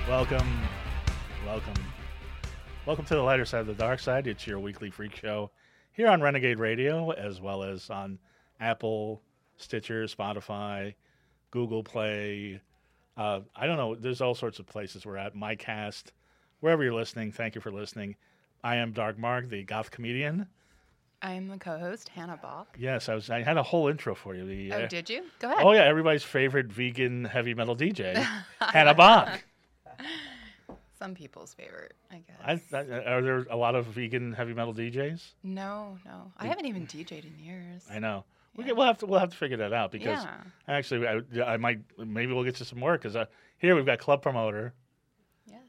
Welcome, welcome, welcome to the lighter side of the dark side. It's your weekly freak show here on Renegade Radio, as well as on Apple, Stitcher, Spotify, Google Play. I don't know. There's all sorts of places we're at. MyCast, wherever you're listening. Thank you for listening. I am Dark Mark, the goth comedian. I am the co-host, Hannah Bach. Yes, I had a whole intro for you. Oh, did you? Go ahead. Oh yeah, everybody's favorite vegan heavy metal DJ, Hannah Bach. Some people's favorite, I guess. Are there a lot of vegan heavy metal DJs? No. I haven't even DJ'd in years. I know. Yeah. We'll have to figure that out because actually I might maybe we'll get you some work because here we've got club promoter. Yes.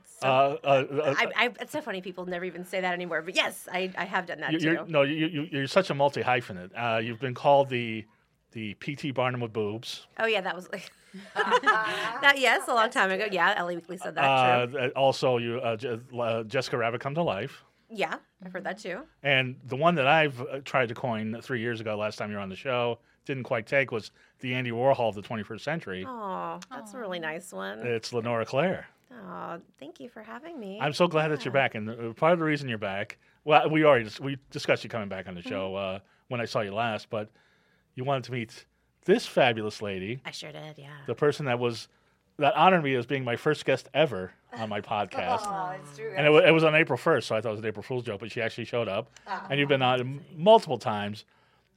It's so funny people never even say that anymore. But yes, I have done that too. You're such a multi hyphenate. You've been called the P.T. Barnum with boobs. Oh yeah, that was like that. Yes, a long time ago. Yeah, LA Weekly said that. True. Also, Jessica Rabbit come to life. Yeah, I've heard that too. And the one that I've tried to coin 3 years ago, last time you were on the show, didn't quite take, was the Andy Warhol of the 21st century. Oh, that's a really nice one. It's Lenora Claire. Oh, thank you for having me. I'm so glad that you're back. And part of the reason you're back, well, we discussed you coming back on the show when I saw you last, but you wanted to meet this fabulous lady. I sure did, yeah. The person that honored me as being my first guest ever on my podcast. Oh, it's true. And it was on April 1st, so I thought it was an April Fool's joke, but she actually showed up. And you've been on multiple times.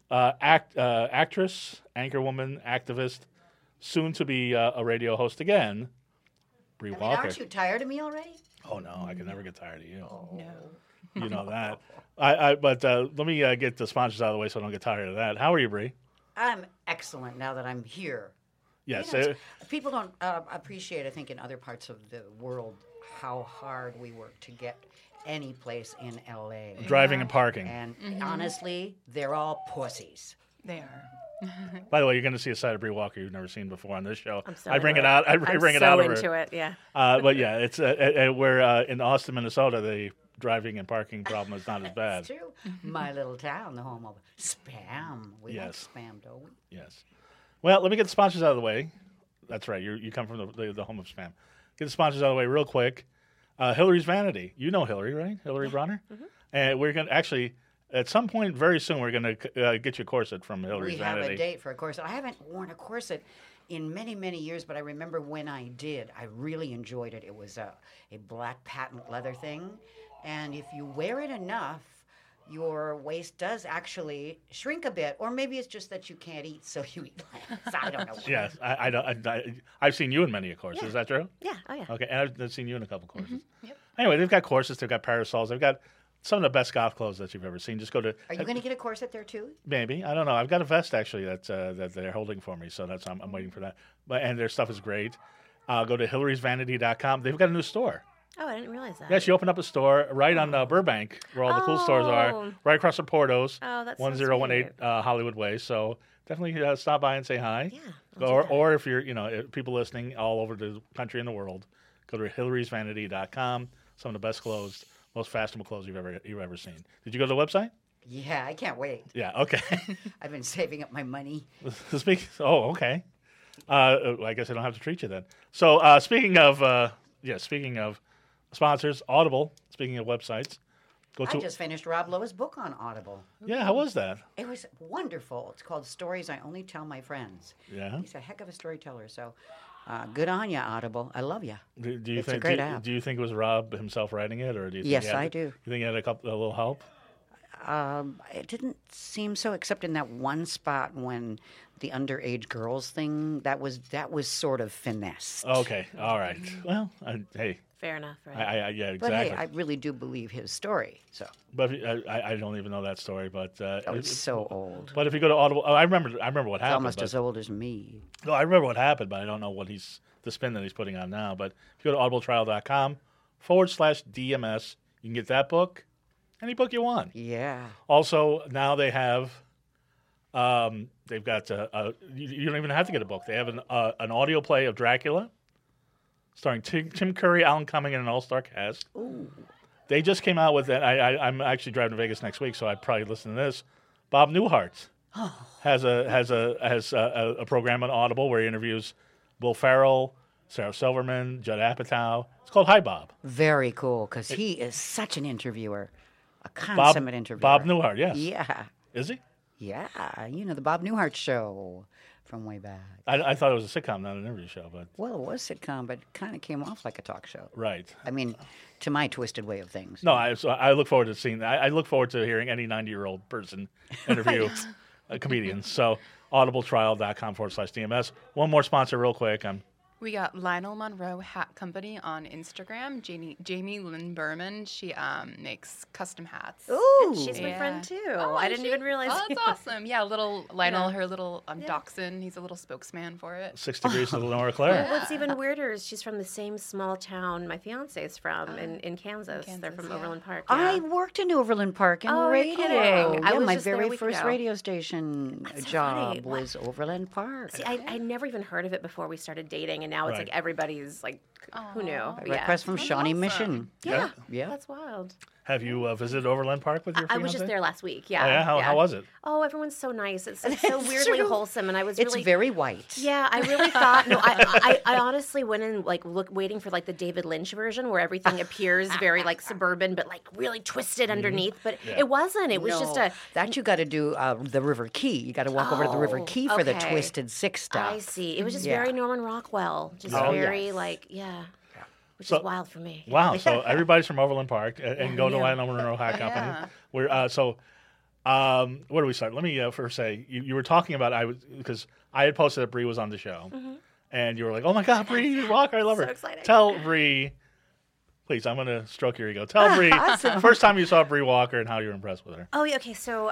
Actress, anchorwoman, activist, soon to be a radio host again, Bree Walker. Aren't you tired of me already? Oh, no, I can never get tired of you. No. You know that. But let me get the sponsors out of the way so I don't get tired of that. How are you, Bree? I'm excellent now that I'm here. Yes. You know, people don't appreciate, I think, in other parts of the world how hard we work to get any place in L.A. Driving and parking. And honestly, they're all pussies. They are. By the way, you're going to see a side of Bree Walker you've never seen before on this show. I'm so I bring it into out. I bring it out of her. into it, yeah. But yeah, it's we're in Austin, Minnesota. The driving and parking problem is not as bad. It's true. My little town, the home of spam. We like Yes. spam, don't we? Yes. Well, let me get the sponsors out of the way. That's right. You come from the home of spam. Get the sponsors out of the way real quick. Hillary's Vanity. You know Hillary, right? Hillary Bronner? Mm-hmm. And we're going to actually, at some point very soon, we're going to get you a corset from Hillary's Vanity. We have a date for a corset. I haven't worn a corset in many, many years, but I remember when I did. I really enjoyed it. It was a black patent leather thing. And if you wear it enough, your waist does actually shrink a bit, or maybe it's just that you can't eat, so you eat less. I don't know. Yes, I've seen you in many a course. Yeah. Is that true? Yeah, oh yeah. Okay, and I've seen you in a couple courses. Mm-hmm. Yep. Anyway, they've got courses, they've got parasols, they've got some of the best goth clothes that you've ever seen. Just go to. Are you going to get a corset there too? Maybe, I don't know. I've got a vest actually that they're holding for me, so I'm waiting for that. And their stuff is great. Go to Hillary'sVanity.com. They've got a new store. Oh, I didn't realize that. Yeah, she opened up a store right on Burbank, where all the cool stores are, right across from Porto's, Oh, that's 1018 Hollywood Way. So definitely stop by and say hi. Yeah, I'll do that. Or if you're, people listening all over the country and the world, go to Hillary'sVanity.com. Some of the best clothes, most fashionable clothes you've ever seen. Did you go to the website? Yeah, I can't wait. Yeah. Okay. I've been saving up my money. Okay. I guess I don't have to treat you then. So speaking of sponsors, Audible. Speaking of websites, I just finished Rob Lowe's book on Audible. Yeah, how was that? It was wonderful. It's called Stories I Only Tell My Friends. Yeah. He's a heck of a storyteller. So good on you, Audible. I love you. Do you It's a think? great app. Do you think it was Rob himself writing it, or do you? Think Yes, I do. You think he had a little help? It didn't seem so, except in that one spot when the underage girls thing, that was sort of finessed. Okay, all right. Well, hey, Fair enough, right? yeah, But exactly. hey, I really do believe his story. So But I don't even know that story. But it's so old. But if you go to Audible, I remember what It's happened. almost but- as old as me. No, I remember what happened, but I don't know what the spin that he's putting on now. But if you go to audibletrial.com/DMS, you can get that book, any book you want. Yeah. Also, now they have, they've got, you don't even have to get a book. They have an audio play of Dracula, starring Tim Curry, Alan Cumming, and an all-star cast. Ooh. They just came out with it. I'm actually driving to Vegas next week, so I probably listen to this. Bob Newhart has a program on Audible where he interviews Will Ferrell, Sarah Silverman, Judd Apatow. It's called Hi Bob. Very cool, because he is such an interviewer, a consummate interviewer. Bob Newhart, yes. Yeah. Is he? Yeah. The Bob Newhart show from way back. I thought it was a sitcom, not an interview show, but Well, it was sitcom, but it kind of came off like a talk show. right. I mean, to my twisted way of things. No, I look forward to seeing that. I look forward to hearing any 90-year-old person interview a comedian. So audibletrial.com/DMS. One more sponsor real quick. We got Lionel Monroe Hat Company on Instagram. Jamie Lynn Berman. She makes custom hats. Ooh, she's my Yeah. friend too. Oh, I is didn't she? even realize. Oh, that's awesome. Yeah, little Lionel, Yeah. her little dachshund. He's a little spokesman for it. 6 Degrees of Lenora Claire. What's even weirder is she's from the same small town my fiance is from in Kansas. They're from yeah. Overland Park. I Yeah. worked in Overland Park in Oh, you're radio. kidding. I Yeah, was my just there a very week first ago. radio station That's so job funny. What? was Overland Park. See, I never even heard of it before we started dating, and now it's Right. like everybody's like, who knew? Aw. But yeah. Request from Shawnee awesome. Mission. Yeah, Yeah. that's wild. Have you visited Overland Park with your I fiance? was just there last week. Yeah. Oh, yeah? How was it? Oh, everyone's so nice. It's like so It's weirdly true. wholesome, and I was It's really very white. Yeah, I really thought. No, I honestly went in like waiting for like the David Lynch version where everything appears very like suburban, but like really twisted underneath. But Yeah. it wasn't. It was just No, a. that you got to do the River Key. You got to walk over to the River Oh, Key for the okay. Twisted Six stuff. I see. It was just Yeah. very Norman Rockwell. Just Oh, very yes. like which So- is wild for me. Wow. So everybody's from Overland Park and go to Yeah. Lionel Monroe Hat Company. Yeah. We're where do we start? Let me first say you were talking about because I had posted that Bree was on the show, and you were like, "Oh my God, Bree Walker, I love her." So exciting. Tell Bree, please. I'm going to stroke your ego. Tell Bree first time you saw Bree Walker and how you were impressed with her. Oh yeah. Okay. So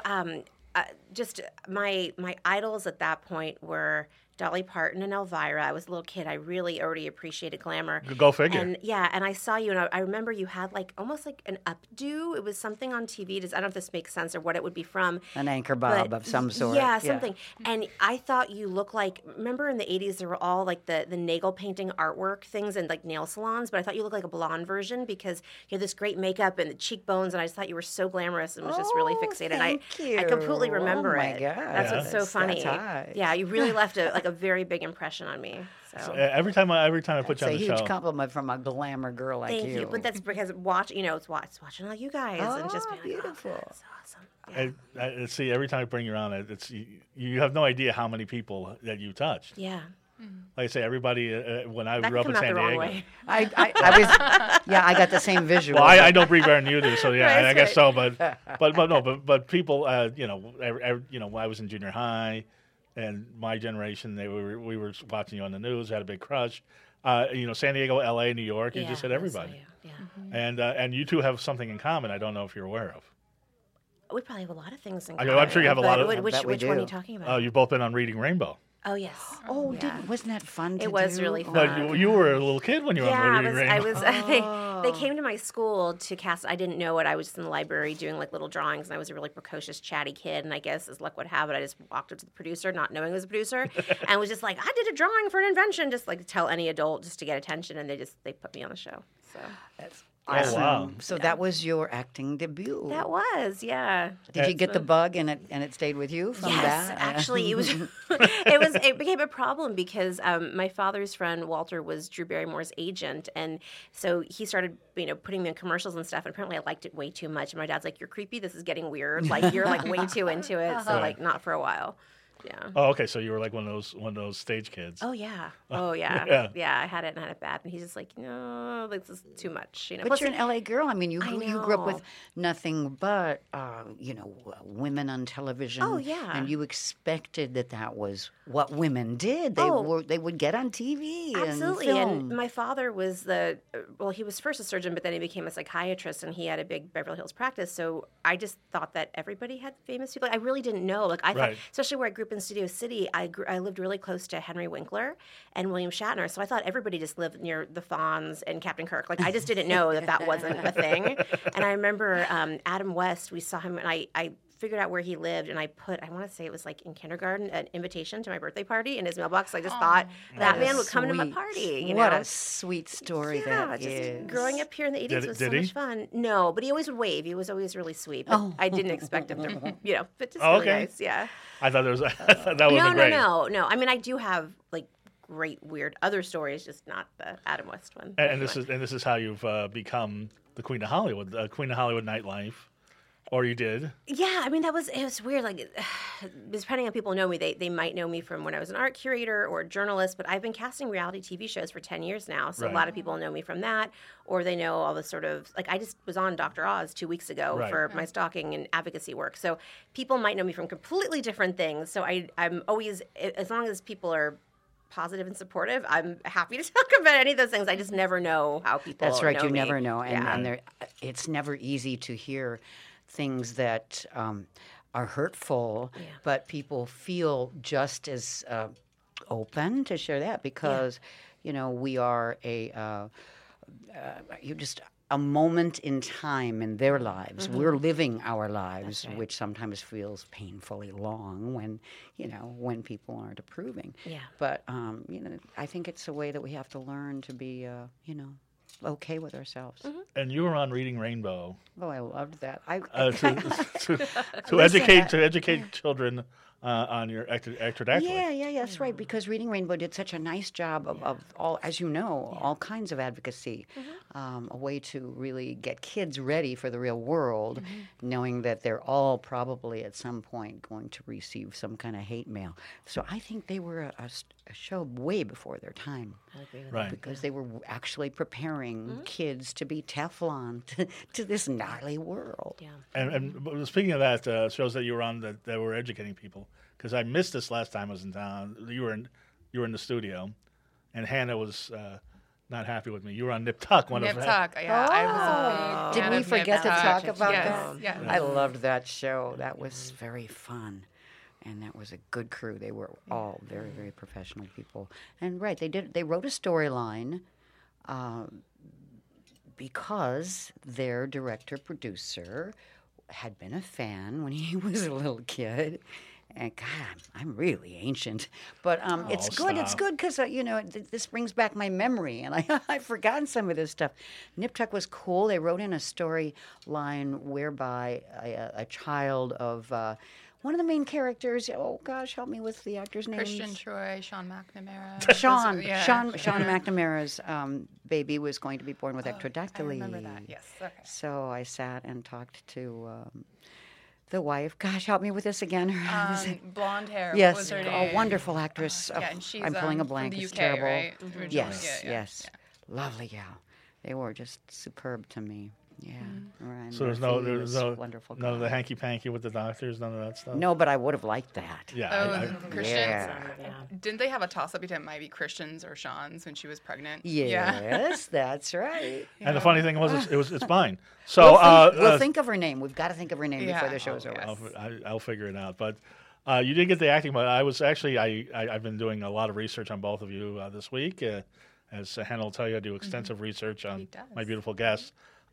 just my idols at that point were Dolly Parton and Elvira. I was a little kid. I really already appreciated glamour. Go figure. And and I saw you, and I remember you had like almost like an updo. It was something on TV. I don't know if this makes sense or what it would be from. An anchor bob But of some sort. Yeah, something. And I thought you looked like, remember in the 80s, there were all like the Nagel painting artwork things and like nail salons, but I thought you looked like a blonde version because you had this great makeup and the cheekbones, and I just thought you were so glamorous and was just really Oh, fixated. thank I completely you. remember Oh, my it. God. That's what's so That's funny. high. Yeah, you really left a very big impression on me. So. Every time I put you It's on a the huge show, compliment from a glamour girl like Thank you. But that's because it's watching all you guys and just being like, beautiful. oh, that's awesome. Yeah. I see every time I bring you around, you have no idea how many people that you touched. Yeah. Like I say, everybody when I That grew up could in come out San the wrong Diego. way. I got the same visual. Well, I know Brie better than you do, so yeah, Right, I guess right. so. But people, I was in junior high, and my generation, we were watching you on the news, had a big crush. San Diego, L.A., New York. You Yeah, just said I saw everybody, you. Yeah. and you two have something in common. I don't know if you're aware of. We probably have a lot of things in I common. know, I'm sure you have a lot of- But I which bet we one are do. you talking about? You've both been on Reading Rainbow. Oh, yes. Oh, Yeah. wasn't that fun? It was do? really Oh, fun. But you were a little kid when you were on Reading Rainbow. They came to my school to cast. I didn't know it. I was just in the library doing like little drawings, and I was a really precocious, chatty kid. And I guess as luck would have it, I just walked up to the producer, not knowing it was a producer, and was just like, "I did a drawing for an invention," just like to tell any adult just to get attention, and they put me on the show. So That's Oh, awesome. wow. So that was your acting debut. that was, yeah. Did you get the bug and it stayed with you from Yes, that? actually, it was. It became a problem because my father's friend Walter was Drew Barrymore's agent, and so he started, putting me in commercials and stuff. And apparently, I liked it way too much. And my dad's like, "You're creepy. This is getting weird. Like you're like way too into it." So like, not for a while. Yeah. Oh, okay. So you were like one of those stage kids. Oh yeah. Oh yeah. Yeah. Yeah. I had it and had it bad, and he's just like, "No, this is too much." But Plus, you're an LA girl. I mean, you I grew up with know. nothing but women on television. Oh, yeah. And you expected that was what women did. Oh. They would get on TV Absolutely. and And film. my father was he was first a surgeon, but then he became a psychiatrist, and he had a big Beverly Hills practice. So I just thought that everybody had famous people. I really didn't know. Like I thought, Right. especially where I grew up in Studio City, I lived really close to Henry Winkler and William Shatner. So I thought everybody just lived near the Fonz and Captain Kirk. Like I just didn't know that wasn't a thing. And I remember Adam West, we saw him, and I figured out where he lived, and I want to say it was like in kindergarten, an invitation to my birthday party in his mailbox. I just thought that man would come to my Sweet. party. What know? a sweet story Yeah, that just is. growing up here in the 80s Did- was did so he? much fun. No, but he always would wave. He was always really sweet. But I didn't expect him to, but just Oh, really okay. nice. Yeah. I thought that would have been great. No. I mean, I do have like great, weird other stories, just not the Adam West one. And this is how you've become the Queen of Hollywood, Queen of Hollywood nightlife, or you did. Yeah, I mean, it was weird. Like, depending on people who know me, they might know me from when I was an art curator or a journalist, but I've been casting reality TV shows for 10 years now. So Right. a lot of people know me from that, or they know all the sort of, like, I just was on Dr. Oz 2 weeks ago Right. for my stalking and advocacy work. So people might know me from completely different things. So I'm always, as long as people are positive and supportive, I'm happy to talk about any of those things. I just never know how people That's right. know You me. never know, and, Yeah. and it's never easy to hear things that are hurtful, but people feel just as open to share that because we are you just a moment in time in their lives. We're living our lives, which sometimes feels painfully long when people aren't approving. Yeah. But I think it's a way that we have to learn to be okay with ourselves. And you were on Reading Rainbow Oh, I loved that. to educate children on your ectrodactyly. Yeah, that's right. Because Reading Rainbow did such a nice job of all, as you know, all kinds of advocacy. A way to really get kids ready for the real world, knowing that they're all probably at some point going to receive some kind of hate mail. So I think they were a show way before their time. Right. Because they were actually preparing kids to be Teflon to this gnarly world. Yeah. And speaking of that, shows that you were on that were educating people. Because I missed this last time I was in town. You were in the studio, and Hannah was not happy with me. You were on Nip Tuck. Nip Tuck, yeah. I was a big Did fan we of forget to Nip talk Tuck. about Yes, that? yes. I loved that show. That was very fun. And that was a good crew. They were all very, very professional people. And right, they wrote a storyline because their director-producer had been a fan when he was a little kid. And God, I'm really ancient, but it's good. Stop. It's good because this brings back my memory, and I've forgotten some of this stuff. Nip Tuck was cool. They wrote in a storyline whereby a child of one of the main characters. Oh gosh, help me with the actor's name. Christian Troy, Sean McNamara. Sean Yeah. Sean McNamara's baby was going to be born with ectrodactyly. I remember that. Yes. Okay. So I sat and talked to the wife. Gosh, help me with this again. Blonde hair. Yes, What was her a name? wonderful actress. Yeah, and she's I'm pulling a from blank. the It's UK, terrible. right? Originally. Yes, Yeah. yes. Lovely gal. They were just superb to me. Yeah. Ryan So there's Murphy no was wonderful. none of the guy. hanky panky with the doctors, none of that stuff. No, but I would have liked that. Yeah. Oh, Christians. Yeah. Didn't they have a toss-up between maybe Christians or Sean's when she was pregnant? Yes, that's right. And the funny thing was, it's mine. So We'll think of her name. We've got to think of her name before Yeah. the show's over. Yes. I'll figure it out. But you did get the acting, but I was actually I've been doing a lot of research on both of you this week. As Hannah will tell you, I do extensive research on does. my beautiful guests.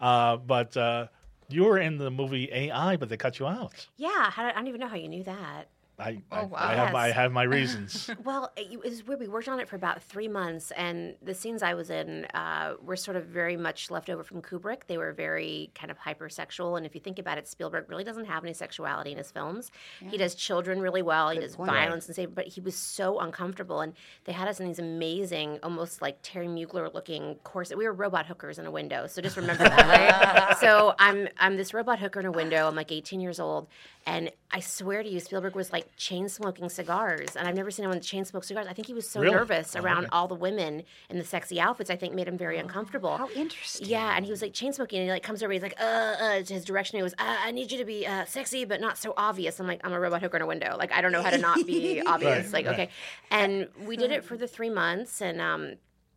But you were in the movie AI, but they cut you out. Yeah, I don't even know how you knew that. I Oh, wow. I Yes. have my reasons. Well, it was weird. We worked on it for about 3 months, and the scenes I was in were sort of very much left over from Kubrick. They were very kind of hypersexual, and if you think about it, Spielberg really doesn't have any sexuality in his films. He does children really well. He does point. violence and safety, but he was so uncomfortable. And they had us in these amazing, almost like Terry Mugler-looking corset. We were robot hookers in a window, so just remember that, right? So I'm this robot hooker in a window. I'm like 18 years old, and I swear to you, Spielberg was like chain smoking cigars, and I've never seen anyone chain smoke cigars. I think he was so Really? nervous Oh, around okay. all the women in the sexy outfits. I think made him very uncomfortable. How interesting. Yeah, and he was like chain smoking, and he like comes over, he's like, to his direction. He goes, I need you to be sexy, but not so obvious. I'm like, I'm a robot hooker in a window. Like, I don't know how to not be obvious. Right, Like, okay. And we did it for the 3 months, and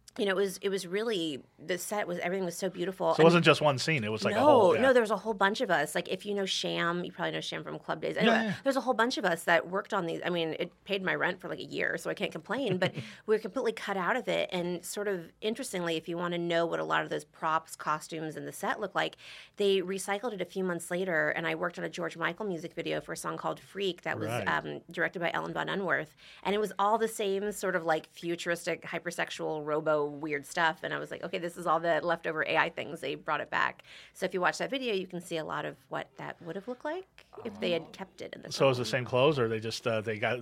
it was really, the set was, everything was so beautiful. So it wasn't just one scene. It was like no, a whole. Yeah. no, there was a whole bunch of us. Like, if you know Sham, you probably know Sham from Club Days. Anyway, Yeah. there's a whole bunch of us that worked on these. I mean, it paid my rent for like a year, so I can't complain. But we were completely cut out of it. And sort of interestingly, if you want to know what a lot of those props, costumes, and the set look like, they recycled it a few months later. And I worked on a George Michael music video for a song called Freak that was directed by Ellen Von Unworth. And it was all the same sort of like futuristic, hypersexual robo weird stuff. And I was like, okay, this is all the leftover AI things. They brought it back. So if you watch that video, you can see a lot of what that would have looked like if they had kept it in the So it was the film. same clothes, or they just they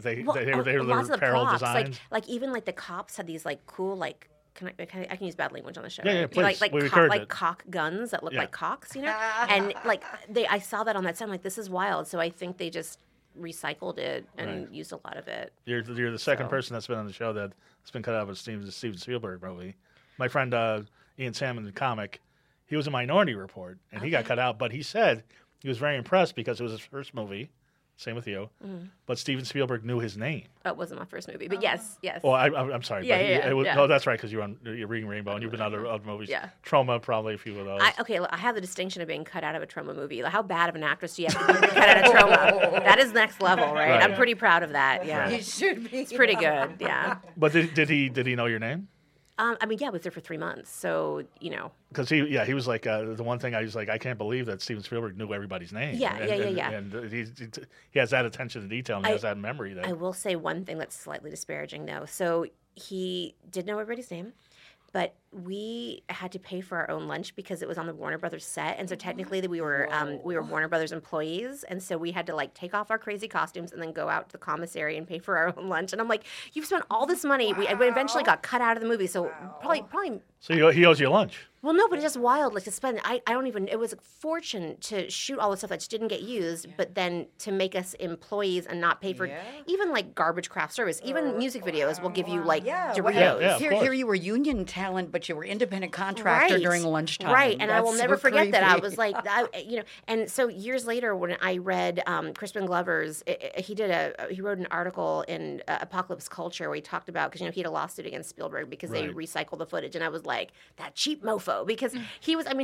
were lots of the apparel props, designs? like even like the cops had these like cool like. I can use bad language on the show. Yeah, yeah, right? please. Like We encourage like it. cock guns that look Yeah. like cocks, and like I saw that on that set. I'm like, this is wild. So I think they just recycled it and Right. used a lot of it. You're the second So- person that's been on the show that's been cut out of a Steven Spielberg movie. My friend Ian Salmon, the comic, he was a Minority Report, and he got cut out. But he said he was very impressed because it was his first movie. Same with you. But Steven Spielberg knew his name. That wasn't my first movie, but yes. Well, I'm sorry. Yeah, but yeah, it was, yeah. Oh, that's right, because you're Reading Rainbow, and you've been on other movies. Yeah. Trauma, probably a few of those. Okay, look, I have the distinction of being cut out of a trauma movie. Like, how bad of an actress do you have to be to be cut out of trauma? That is next level, right? Right. I'm pretty proud of that. Yeah, You should be. it's pretty good. Yeah. But did he know your name? I mean, yeah, I was there for 3 months, so Because he was like the one thing I was like, I can't believe that Steven Spielberg knew everybody's name. Yeah, yeah. And he has that attention to detail, and he has that memory. That I will say one thing that's slightly disparaging, though. So he did know everybody's name, but we had to pay for our own lunch because it was on the Warner Brothers set, and so technically we were Warner Brothers employees, and so we had to like take off our crazy costumes and then go out to the commissary and pay for our own lunch. And I'm like, you've spent all this money. We eventually got cut out of the movie, so probably. So he owes you lunch. Well, no, but it's just wild. Like to spend, I don't even. It was a fortune to shoot all the stuff that just didn't get used, but then to make us employees and not pay for even like garbage craft service. Even music videos will give you like Doritos. Yeah, of course. Here you were union talent, but you were independent contractor during lunchtime. Right, and I will That's never so forget that. I creepy. was like, and so years later when I read Crispin Glover's, he wrote an article in Apocalypse Culture where he talked about, because he had a lawsuit against Spielberg because they Right. recycled the footage, and I was like, that cheap mofo, because he was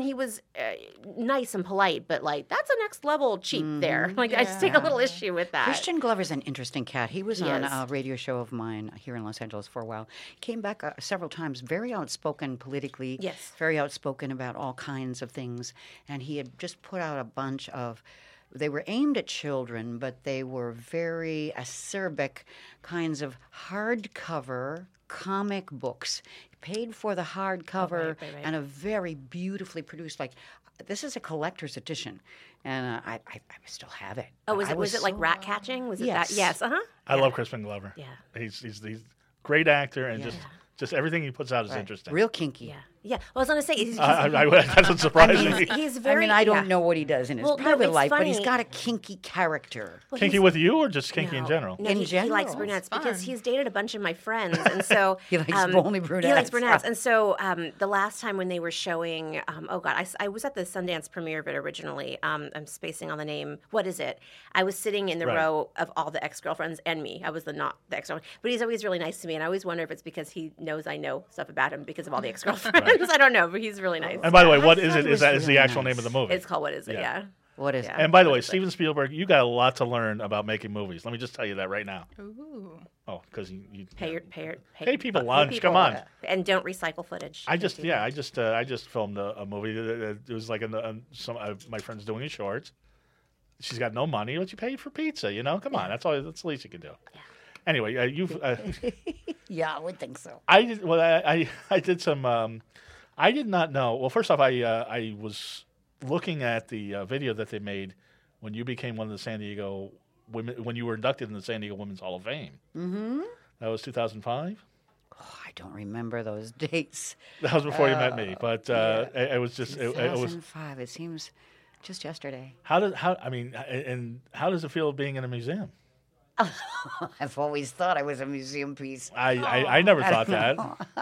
nice and polite, but like that's a next level cheap there. Like I just take a little issue with that. Christian Glover's an interesting cat. He was He on is. a radio show of mine here in Los Angeles for a while. Came back several times, very outspoken politically. Yes. Very outspoken about all kinds of things. And he had just put out a bunch of, they were aimed at children, but they were very acerbic kinds of hardcover comic books. Paid for the hardcover right. and a very beautifully produced, like, this is a collector's edition. And I still have it. Oh, I was it like so- rat catching? Was it Yes. that? Yes. I love Crispin Glover. Yeah. He's a great actor, and just everything he puts out is interesting. Real kinky. Yeah. Yeah. Well, I was gonna say he's That doesn't surprise me. he's very. I don't yeah. know what he does in his Well, no, private it's life, but he's funny. got a kinky character. Well, Kinky he's- with you, or just kinky in No. general? No, In he likes general. brunettes because Fun. he's dated a bunch of my friends, and so He likes only He likes brunettes. brunettes, and so the last time when they were showing, I was at the Sundance premiere of it originally. I'm spacing on the name. What is it? I was sitting in the Right. row of all the ex-girlfriends and me. I was not the ex-girlfriend, but he's always really nice to me, and I always wonder if it's because he knows I know stuff about him because of all the ex-girlfriends. I don't know, but he's really nice. And by the way, what I is thought it? it was Is the really actual nice. name of the movie? It's called What Is It? Yeah. Yeah. What is Yeah. it? And by the way, Honestly. Steven Spielberg, you got a lot to learn about making movies. Let me just tell you that right now. Ooh. Oh, because you Pay people lunch. Come on. and don't recycle footage. I just filmed a movie. It was like my friend's doing his shorts. She's got no money, but you paid for pizza. Come on, that's all. That's the least you can do. Anyway, Yeah, I would think so. I did some. I did not know. Well, first off, I was looking at the video that they made when you became one of the San Diego women, when you were inducted in the San Diego Women's Hall of Fame. Mm-hmm. That was 2005. Oh, I don't remember those dates. That was before you met me, but it was just it was. 2005. It seems just yesterday. How does it feel being in a museum? I've always thought I was a museum piece. I never thought that.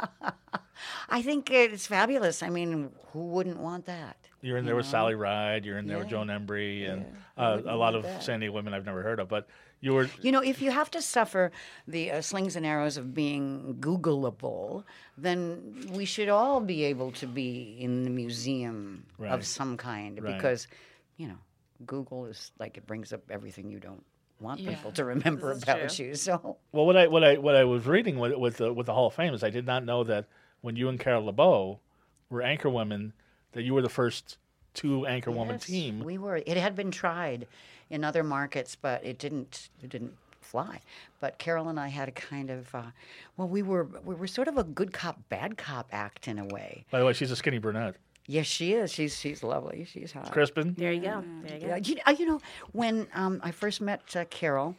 I think it's fabulous. I mean, who wouldn't want that? You're in there with Sally Ride. You're in there with Joan Embry and a lot of San Diego women I've never heard of. But you were. If you have to suffer the slings and arrows of being Googleable, then we should all be able to be in the museum Right. of some kind Right. because, Google is like it brings up everything you don't want Yeah. people to remember This is about true. you. So Well, what I was reading with the Hall of Fame is I did not know that when you and Carol LeBeau were anchor women, that you were the first two anchor woman yes, team. we were. It had been tried in other markets, but it didn't fly. But Carol and I had a kind of, we were sort of a good cop, bad cop act in a way. By the way, she's a skinny brunette. Yes, she is. She's lovely. She's hot. Crispin? There you go. There you go. Yeah, you know, when I first met Carol,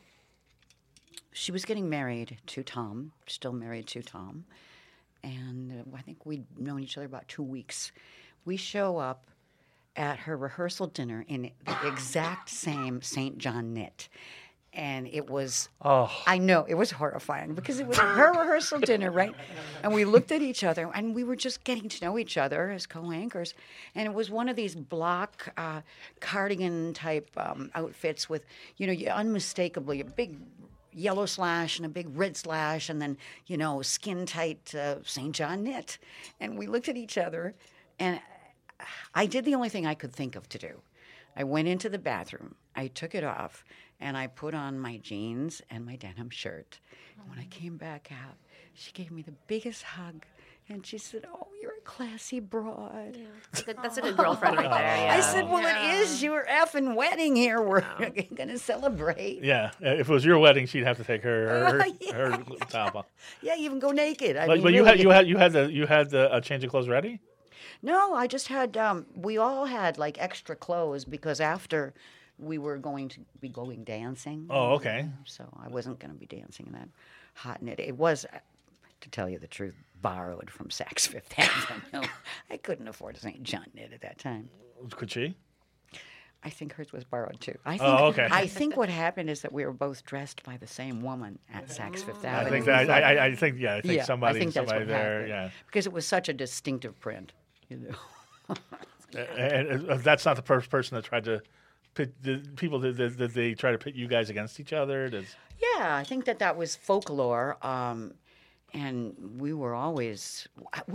she was getting married to Tom, still married to Tom. And I think we'd known each other about 2 weeks. We show up at her rehearsal dinner in the exact same St. John knit. And it was, I know, it was horrifying because it was her rehearsal dinner, right? And we looked at each other and we were just getting to know each other as co-anchors. And it was one of these block cardigan type outfits with, you know, unmistakably a big yellow slash and a big red slash and then, you know, skin tight St. John knit. And we looked at each other and I did the only thing I could think of to do. I went into the bathroom, I took it off, and I put on my jeans and my denim shirt. And when I came back out, she gave me the biggest hug, and she said, "Oh, you're a classy broad." Yeah. That's a good girlfriend right there. Yeah. I said, "Well, it is your effing wedding here. We're going to celebrate." Yeah. If it was your wedding, she'd have to take her top off. Yeah, even go naked. But mean, you really, had the change of clothes ready? No, I just had, we all had like extra clothes because after we were going to be going dancing. Oh, okay. So I wasn't going to be dancing in that hot knit. It was, to tell you the truth, borrowed from Saks Fifth Avenue. I couldn't afford a St. John knit at that time. Could she? I think hers was borrowed too. I think, okay. I think what happened is that we were both dressed by the same woman at Saks Fifth Avenue. I think somebody I think that's what there, happened. yeah. Because it was such a distinctive print. You know. And that's not the first person that tried to pit the people that they try to pit you guys against each other. Yeah, I think that was folklore, and we were always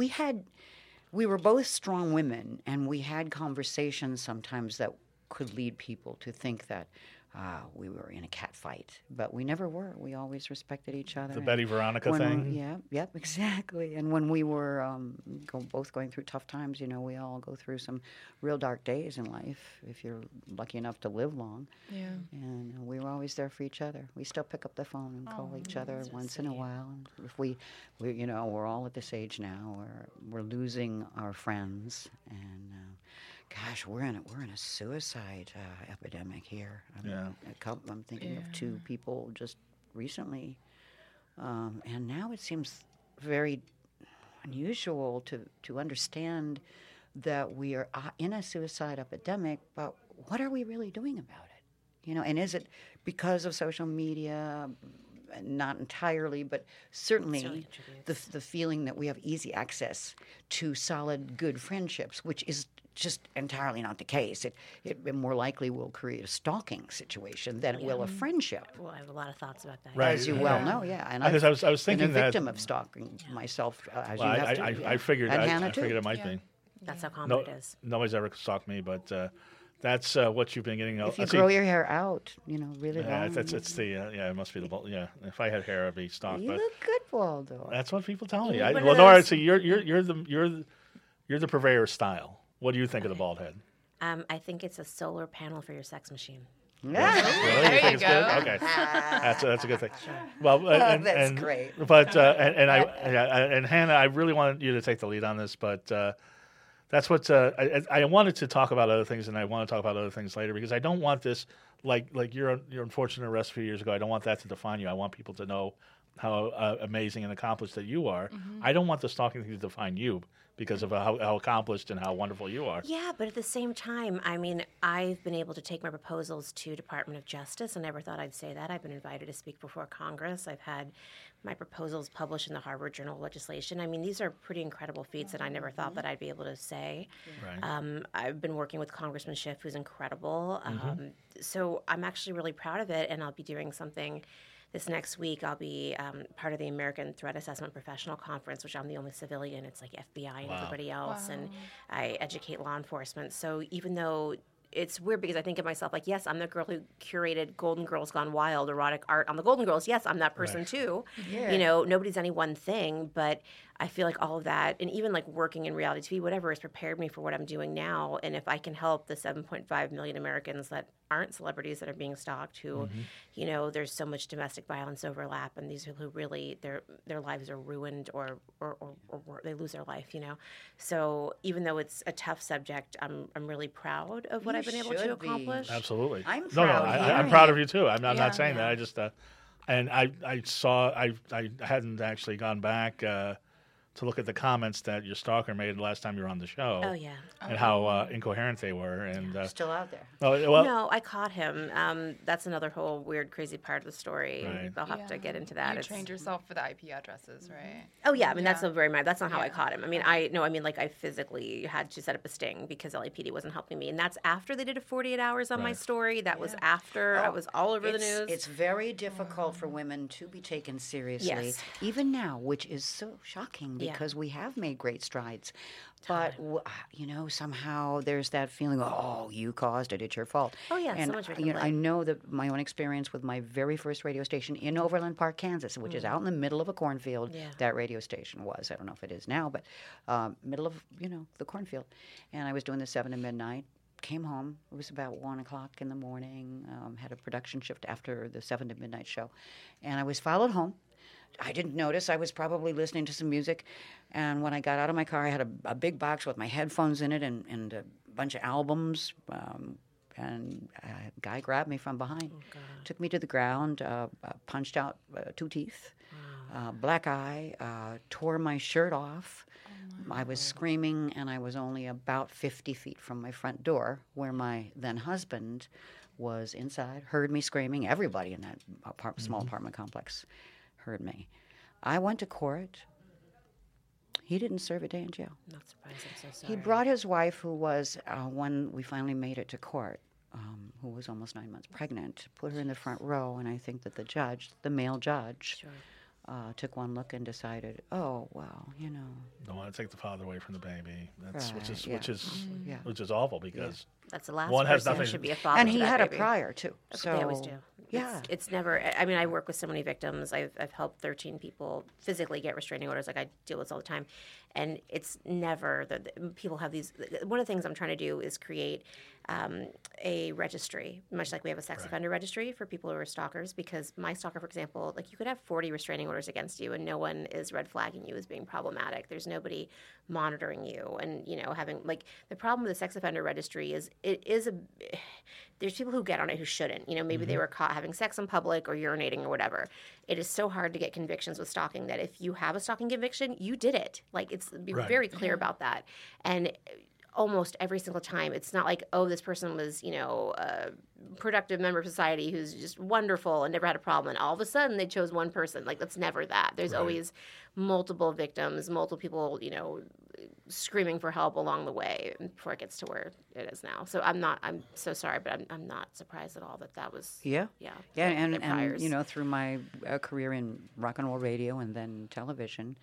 we were both strong women, and we had conversations sometimes that could lead people to think that we were in a cat fight, but we never were. We always respected each other. The Betty Veronica thing. Yeah, exactly. And when we were both going through tough times, you know, we all go through some real dark days in life if you're lucky enough to live long. Yeah. And we were always there for each other. We still pick up the phone and call each other once in a while. And if we, you know, we're all at this age now where we're losing our friends and. Gosh, we're in a suicide epidemic here. I'm thinking of 2 people just recently, and now it seems very unusual to understand that we are in a suicide epidemic. But what are we really doing about it? You know, and is it because of social media? Not entirely, but certainly the feeling that we have easy access to solid, good friendships, which is just entirely not the case. It more likely will create a stalking situation than it will a friendship. Well, I have a lot of thoughts about that. Right. As you well know, yeah. And I was thinking been a victim of stalking myself, as you have to. I figured Hannah I figured it might be. That's how common it is. Nobody's ever stalked me, but that's what you've been getting. If you grow your hair out, you know, really long. It's the it must be the bald. Yeah, if I had hair, I'd be stalked. You but look good, Waldo. that's what people tell me. One of Well, Nora, those- see, you're the purveyor of style. What do you think of the bald head? I think it's a solar panel for your sex machine. Yeah. Really? There think you it's go. good? Okay, that's a good thing. Well, That's great. But and Hannah, I really wanted you to take the lead on this, but that's what I wanted to talk about other things, and I want to talk about other things later because I don't want this like your unfortunate arrest a few years ago. I don't want that to define you. I want people to know how amazing and accomplished that you are. Mm-hmm. I don't want the stalking thing to define you because of how accomplished and how wonderful you are. Yeah, but at the same time, I mean, I've been able to take my proposals to Department of Justice. I never thought I'd say that. I've been invited to speak before Congress. I've had my proposals published in the Harvard Journal of Legislation. I mean, these are pretty incredible feats that I never thought that I'd be able to say. Right. I've been working with Congressman Schiff, who's incredible. So I'm actually really proud of it, and I'll be doing something this next week. I'll be part of the American Threat Assessment Professional Conference, which I'm the only civilian. It's like FBI and everybody else, and I educate law enforcement. So even though it's weird because I think of myself like, yes, I'm the girl who curated Golden Girls Gone Wild erotic art on the Golden Girls. Yes, I'm that person too. Yeah. You know, nobody's any one thing, but I feel like all of that, and even like working in reality TV, whatever, has prepared me for what I'm doing now. And if I can help the 7.5 million Americans that aren't celebrities that are being stalked, who, you know, there's so much domestic violence overlap, and these people who really their lives are ruined or they lose their life, you know. So even though it's a tough subject, I'm really proud of what You I've been able to should be. accomplish. Absolutely. I'm No, proud I'm hearing proud of it. you too. I'm not saying that. Yeah. I just and I saw I hadn't actually gone back to look at the comments that your stalker made last time you were on the show. Oh yeah. And how incoherent they were. And Still out there. well, No, I caught him. That's another whole weird, crazy part of the story. Right. I'll have to get into that. You It's- trained yourself for the IP addresses, right? Oh yeah, I mean that's Yeah. a very that's not how I Yeah. caught him. I mean like I physically had to set up a sting because LAPD wasn't helping me, and that's after they did a 48 hours on my Right. story. That was after I was all over the It's- news. It's very difficult for women to be taken seriously, Yes. even now, which is so shocking Yeah. because we have made great strides. But, you know, somehow there's that feeling, oh, you caused it, it's your fault. Oh, yeah, and someone's you know, I blame. know that my own experience with my very first radio station in Overland Park, Kansas, which is out in the middle of a cornfield. Yeah. That radio station was. I don't know if it is now, but middle of, you know, the cornfield. And I was doing the 7 to midnight. Came home. It was about 1 o'clock in the morning. Had a production shift after the 7 to midnight show. And I was followed home. I didn't notice. I was probably listening to some music. And when I got out of my car, I had a big box with my headphones in it and a bunch of albums. And a guy grabbed me from behind, took me to the ground, punched out 2 teeth, black eye, tore my shirt off. I was screaming, and I was only about 50 feet from my front door, where my then husband was inside, heard me screaming. Everybody in that small apartment complex heard me. I went to court. He didn't serve a day in jail. Not surprised. I'm so He sorry. brought his wife, who was, when we finally made it to court, who was almost 9 months pregnant, put her in the front row, and I think that the judge, the male judge, Sure. took one look and decided, oh, well, you know. don't want to take the father away from the baby. That's Right, yeah. which is awful because That's the last One has person who nothing- should be a father. And to he that had baby. a prior, too. That's So, what they always do. Yeah. It's never. I mean, I work with so many victims. I've helped 13 people physically get restraining orders. Like I deal with this all the time, and it's never that people have these. One of the things I'm trying to do is create a registry, much like we have a sex offender registry for people who are stalkers. Because my stalker, for example, like you could have 40 restraining orders against you, and no one is red flagging you as being problematic. There's nobody monitoring you, and you know, having like the problem with the sex offender registry is it is a. There's people who get on it who shouldn't. You know, maybe they were caught having sex in public or urinating or whatever. It is so hard to get convictions with stalking that if you have a stalking conviction, you did it. Like it's be Right. very clear about that. And almost every single time, it's not like, oh, this person was, you know, a productive member of society who's just wonderful and never had a problem. And all of a sudden they chose one person. Like that's never that. There's Right. always multiple victims, multiple people, you know, screaming for help along the way before it gets to where it is now. So I'm so sorry, but I'm not surprised at all that was, yeah. yeah. Yeah, their and priors. you know, through my career in rock and roll radio and then television,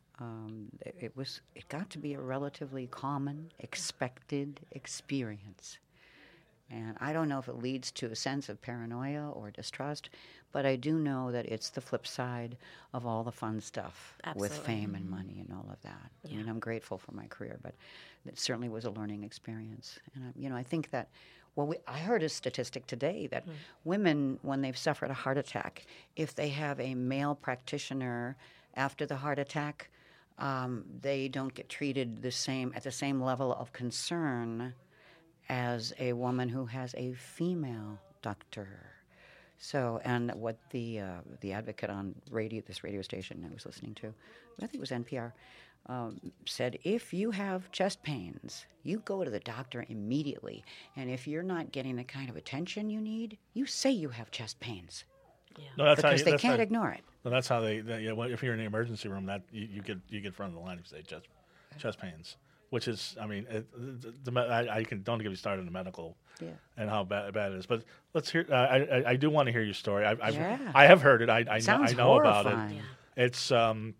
it got to be a relatively common, expected experience. And I don't know if it leads to a sense of paranoia or distrust, but I do know that it's the flip side of all the fun stuff with Absolutely. fame and money and all of that. I mean, I'm grateful for my career, but it certainly was a learning experience. And you know, I think that. Well, I heard a statistic today that women, when they've suffered a heart attack, if they have a male practitioner after the heart attack, they don't get treated at the same level of concern as a woman who has a female doctor. So, and what the advocate on this radio station I was listening to, I think it was NPR, said, if you have chest pains, you go to the doctor immediately. And if you're not getting the kind of attention you need, you say you have chest pains. no, that's Because they that's can't how, ignore it. well, that's how they you know, if you're in the emergency room, that you get front of the line if you say chest pains, which is, I mean, I don't get you started in the medical and how bad it is. But let's hear. I do want to hear your story. I have heard it. I Sounds know about it. horrifying. It's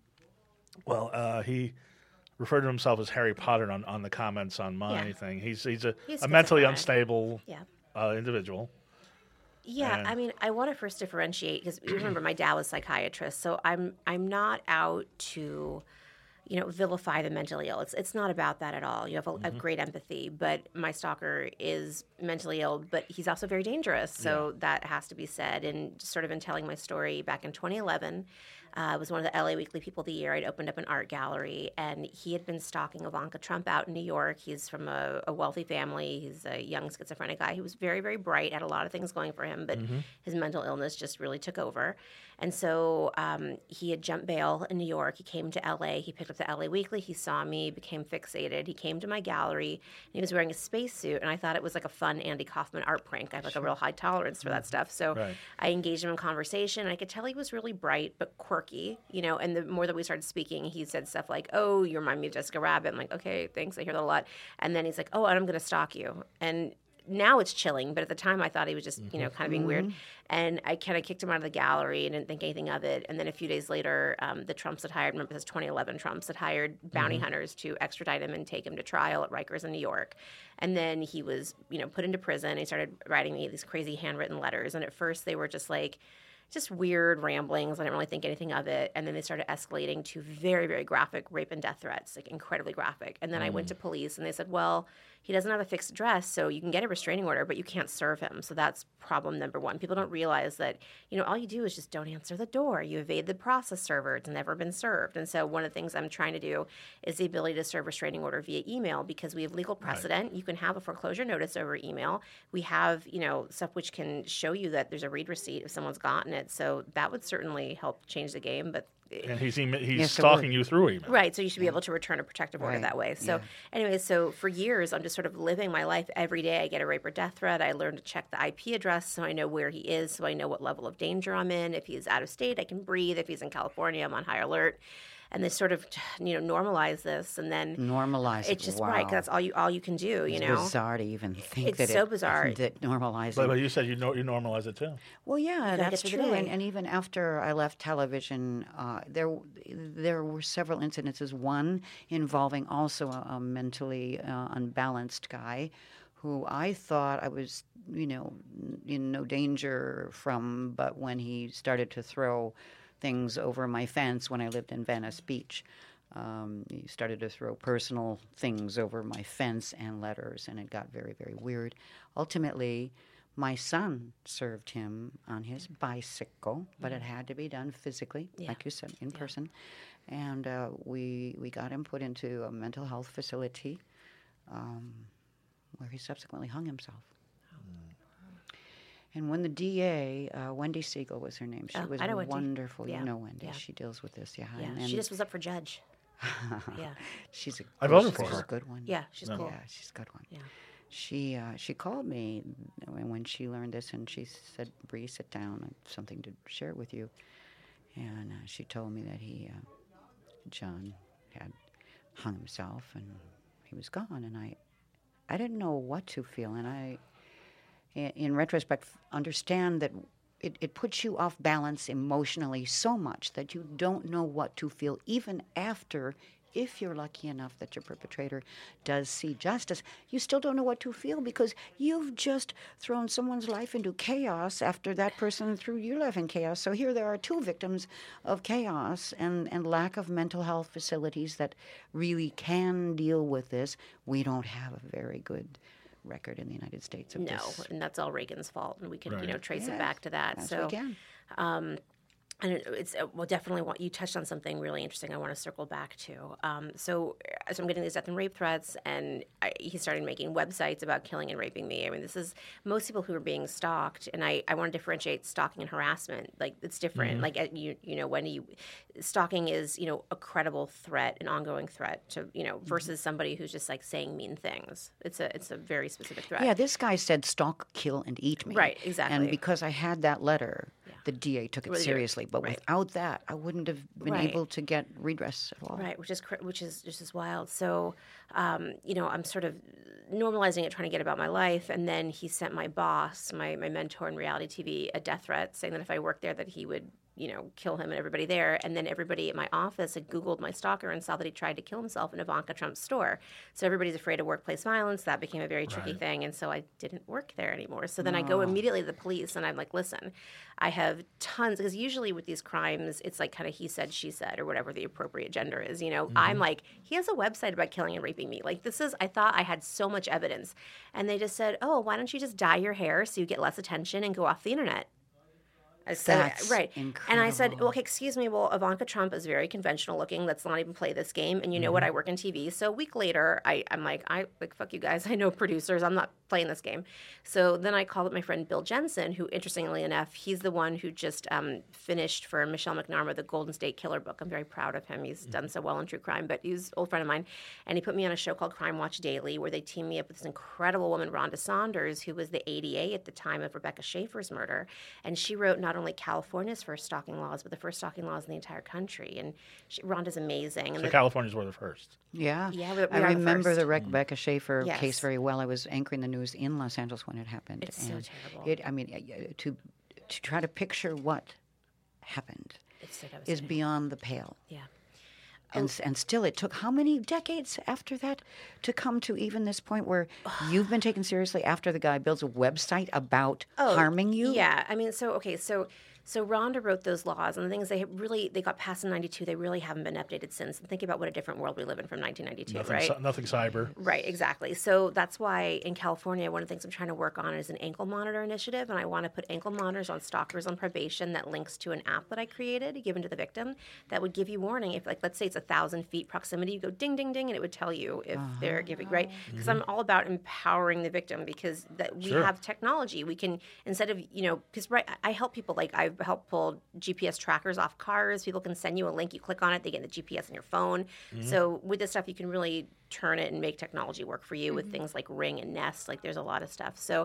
he referred to himself as Harry Potter on the comments on my Yeah. thing. He's He's a mentally schizophrenic. unstable Yeah. individual. Yeah, And- I mean, I want to first differentiate because you remember my dad was a psychiatrist, so I'm not out to, vilify the mentally ill. It's not about that at all. You have a great empathy, but my stalker is mentally ill, but he's also very dangerous. So that has to be said. And just sort of in telling my story, back in 2011, I was one of the LA Weekly People of the Year. I'd opened up an art gallery, and he had been stalking Ivanka Trump out in New York. He's from a wealthy family. He's a young schizophrenic guy. He was very, very bright, had a lot of things going for him, but his mental illness just really took over. And so he had jumped bail in New York. He came to LA. He picked up the LA Weekly. He saw me, became fixated. He came to my gallery, and he was wearing a spacesuit, and I thought it was like a fun Andy Kaufman art prank. I have like a real high tolerance for that stuff. So I engaged him in conversation, and I could tell he was really bright but quirky, and the more that we started speaking, he said stuff like, "Oh, you remind me of Jessica Rabbit." I'm like, "Okay, thanks. I hear that a lot." And then he's like, "Oh, and I'm going to stalk you." And now it's chilling, but at the time I thought he was just, kind of being weird. And I kind of kicked him out of the gallery and didn't think anything of it. And then a few days later, the Trumps had hired, remember this 2011 Trumps had hired bounty hunters to extradite him and take him to trial at Rikers in New York. And then he was, put into prison. He started writing me these crazy handwritten letters. And at first they were just weird ramblings. I didn't really think anything of it. And then they started escalating to very, very graphic rape and death threats, like incredibly graphic. And then I went to police, and they said, well, he doesn't have a fixed address, so you can get a restraining order, but you can't serve him. So that's problem number one. People don't realize that, all you do is just don't answer the door. You evade the process server. It's never been served. And so one of the things I'm trying to do is the ability to serve restraining order via email, because we have legal precedent. Right. You can have a foreclosure notice over email. We have, stuff which can show you that there's a read receipt if someone's gotten it. So that would certainly help change the game. But and he's stalking you through email. Right, so you should be able to return a protective order that way. So anyway, so for years, I'm just sort of living my life. Every day I get a rape or death threat. I learn to check the IP address so I know where he is, so I know what level of danger I'm in. If he's out of state, I can breathe. If he's in California, I'm on high alert. And they sort of, normalize this, and then normalize it. It's just right, because that's all you can do. It's bizarre to even think it's that so bizarre that normalizing. But you said you normalize it too. Well, yeah, that's true. And even after I left television, there were several incidences. One involving also a mentally unbalanced guy, who I thought I was, in no danger from, but when he started to throw things over my fence when I lived in Venice Beach. He started to throw personal things over my fence and letters, and it got very, very weird. Ultimately, my son served him on his bicycle, but it had to be done physically, like you said, in person. And we got him put into a mental health facility where he subsequently hung himself. And when the DA, Wendy Siegel was her name. She was wonderful. Yeah. You know Wendy. Yeah. She deals with this. Yeah. And she just was up for judge. She's I voted for her. She's a good one. Yeah, she's cool. Yeah, she's a good one. Yeah. She called me when she learned this, and she said, "Bree, sit down. I have something to share with you." And she told me that John had hung himself, and he was gone. And I didn't know what to feel, and in retrospect, understand that it puts you off balance emotionally so much that you don't know what to feel, even after, if you're lucky enough that your perpetrator does see justice, you still don't know what to feel, because you've just thrown someone's life into chaos after that person threw your life in chaos. So here there are two victims of chaos and lack of mental health facilities that really can deal with this. We don't have a very good record in the United States of this. And that's all Reagan's fault, and we could trace it back to that. Yes, so we can. And it's definitely you touched on something really interesting I want to circle back to. So I'm getting these death and rape threats, and he started making websites about killing and raping me. I mean, this is most people who are being stalked, and I want to differentiate stalking and harassment. Like, it's different. Mm-hmm. Like, Wendy, stalking is, a credible threat, an ongoing threat to, versus somebody who's just like saying mean things. It's a very specific threat. Yeah, this guy said stalk, kill, and eat me. Right, exactly. And because I had that letter, the DA took it seriously. But without that, I wouldn't have been able to get redress at all. Right, which is just as wild. So, I'm sort of normalizing it, trying to get about my life, and then he sent my boss, my mentor in reality TV, a death threat, saying that if I worked there, that he would, kill him and everybody there. And then everybody at my office had Googled my stalker and saw that he tried to kill himself in Ivanka Trump's store. So everybody's afraid of workplace violence. That became a very tricky thing. And so I didn't work there anymore. So then I go immediately to the police and I'm like, listen, I have tons, because usually with these crimes, it's like kind of he said, she said, or whatever the appropriate gender is. I'm like, he has a website about killing and raping me. Like I thought I had so much evidence. And they just said, oh, why don't you just dye your hair so you get less attention and go off the internet? I said, That's incredible. And I said, well, okay, excuse me. Well, Ivanka Trump is very conventional looking. Let's not even play this game. And you know what? I work in TV. So a week later, I'm like, fuck you guys. I know producers. I'm not playing this game. So then I called up my friend Bill Jensen, who, interestingly enough, he's the one who just finished for Michelle McNamara the Golden State Killer book. I'm very proud of him. He's done so well in true crime, but he's an old friend of mine. And he put me on a show called Crime Watch Daily, where they teamed me up with this incredible woman, Rhonda Saunders, who was the ADA at the time of Rebecca Schaefer's murder. And she wrote not only California's first stalking laws, but the first stalking laws in the entire country. And Rhonda's amazing. And So California's were the first. Yeah, Yeah, we I are the remember first. the Rebecca Schaefer Yes. case very well. I was anchoring the news in Los Angeles when it happened. It's so and terrible. To try to picture what happened It's so is devastating. beyond the pale. Yeah. And still, it took how many decades after that to come to even this point where you've been taken seriously after the guy builds a website about harming you? Yeah, I mean, so Rhonda wrote those laws, and the thing is, they got passed in '92. They really haven't been updated since. And think about what a different world we live in from 1992, right? Nothing cyber. Right, exactly. So that's why in California, one of the things I'm trying to work on is an ankle monitor initiative, and I want to put ankle monitors on stalkers on probation that links to an app that I created, given to the victim, that would give you warning if, like, let's say it's 1,000 feet proximity, you go ding, ding, ding, and it would tell you if they're giving, right? Because I'm all about empowering the victim, because we have technology. We can, instead of, because I help people, like I've helped pull GPS trackers off cars. People can send you a link, you click on it, they get the GPS on your phone. So with this stuff, you can really turn it and make technology work for you with things like Ring and Nest. Like there's a lot of stuff. So,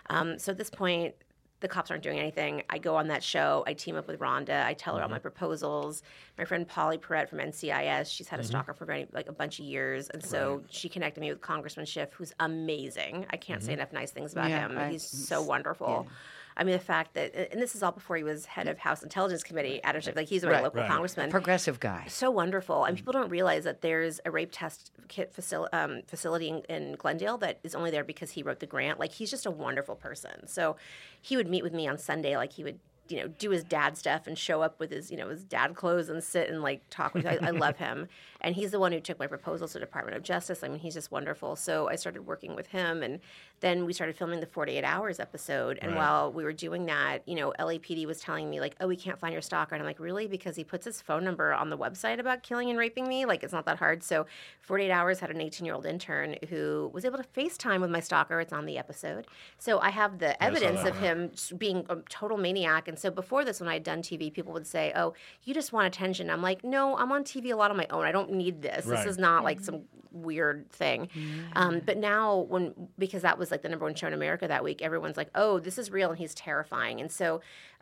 so at this point, the cops aren't doing anything. I go on that show. I team up with Rhonda. I tell her all my proposals. My friend Polly Perrette from NCIS, she's had a stalker for a bunch of years. And so she connected me with Congressman Schiff, who's amazing. I can't say enough nice things about him. He's so wonderful. Yeah. I mean, the fact that, and this is all before he was head of House Intelligence Committee, Adam Schiff, like he's my local congressman. Progressive guy. So wonderful. And people don't realize that there's a rape test kit facility in Glendale that is only there because he wrote the grant. Like, he's just a wonderful person. So he would meet with me on Sunday, like he would, do his dad stuff and show up with his, his dad clothes and sit and like talk with me. I love him. And he's the one who took my proposals to the Department of Justice. I mean, he's just wonderful. So I started working with him, and then we started filming the 48 Hours episode. And while we were doing that, LAPD was telling me like, oh, we can't find your stalker. And I'm like, really? Because he puts his phone number on the website about killing and raping me? Like, it's not that hard. So 48 Hours had an 18-year-old intern who was able to FaceTime with my stalker. It's on the episode. So I have the evidence of him being a total maniac. And so before this, when I had done TV, people would say, oh, you just want attention. I'm like, no, I'm on TV a lot on my own. I don't need this. This is not like some weird thing. But now, because that was like the #1 show in America that week, everyone's like, oh, this is real, and he's terrifying. And so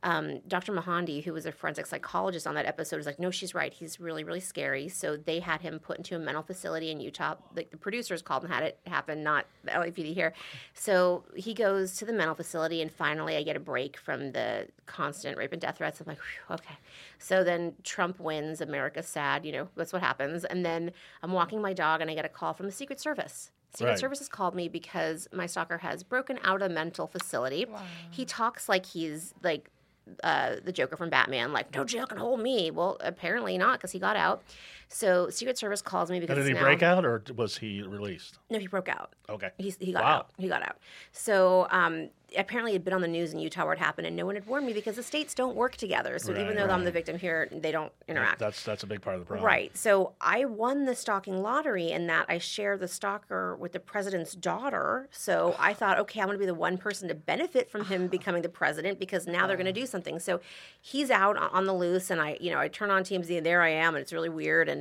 Dr. Mahandi, who was a forensic psychologist on that episode, was like, no, she's right. He's really, really scary. So they had him put into a mental facility in Utah. Like, the producers called and had it happen, not the LAPD here. So he goes to the mental facility, and finally I get a break from the constant rape and death threats. I'm like, okay. So then Trump wins. America's sad. That's what happens. And then I'm walking my dog, and I get a call from the Secret Service. Secret Service has called me because my stalker has broken out of a mental facility. Wow. He talks like he's like the Joker from Batman, like, no jail can hold me. Well, apparently not, because he got out. So Secret Service calls me because Did he break out, or was he released? No, he broke out. Okay. He got out. He got out. So apparently it had been on the news in Utah where it happened, and no one had warned me because the states don't work together. So even though I'm the victim here, they don't interact. That's a big part of the problem. Right. So I won the stalking lottery in that I share the stalker with the president's daughter. So I thought, okay, I'm going to be the one person to benefit from him becoming the president, because now they're going to do something. So he's out on the loose, and I turn on TMZ, and there I am, and it's really weird. And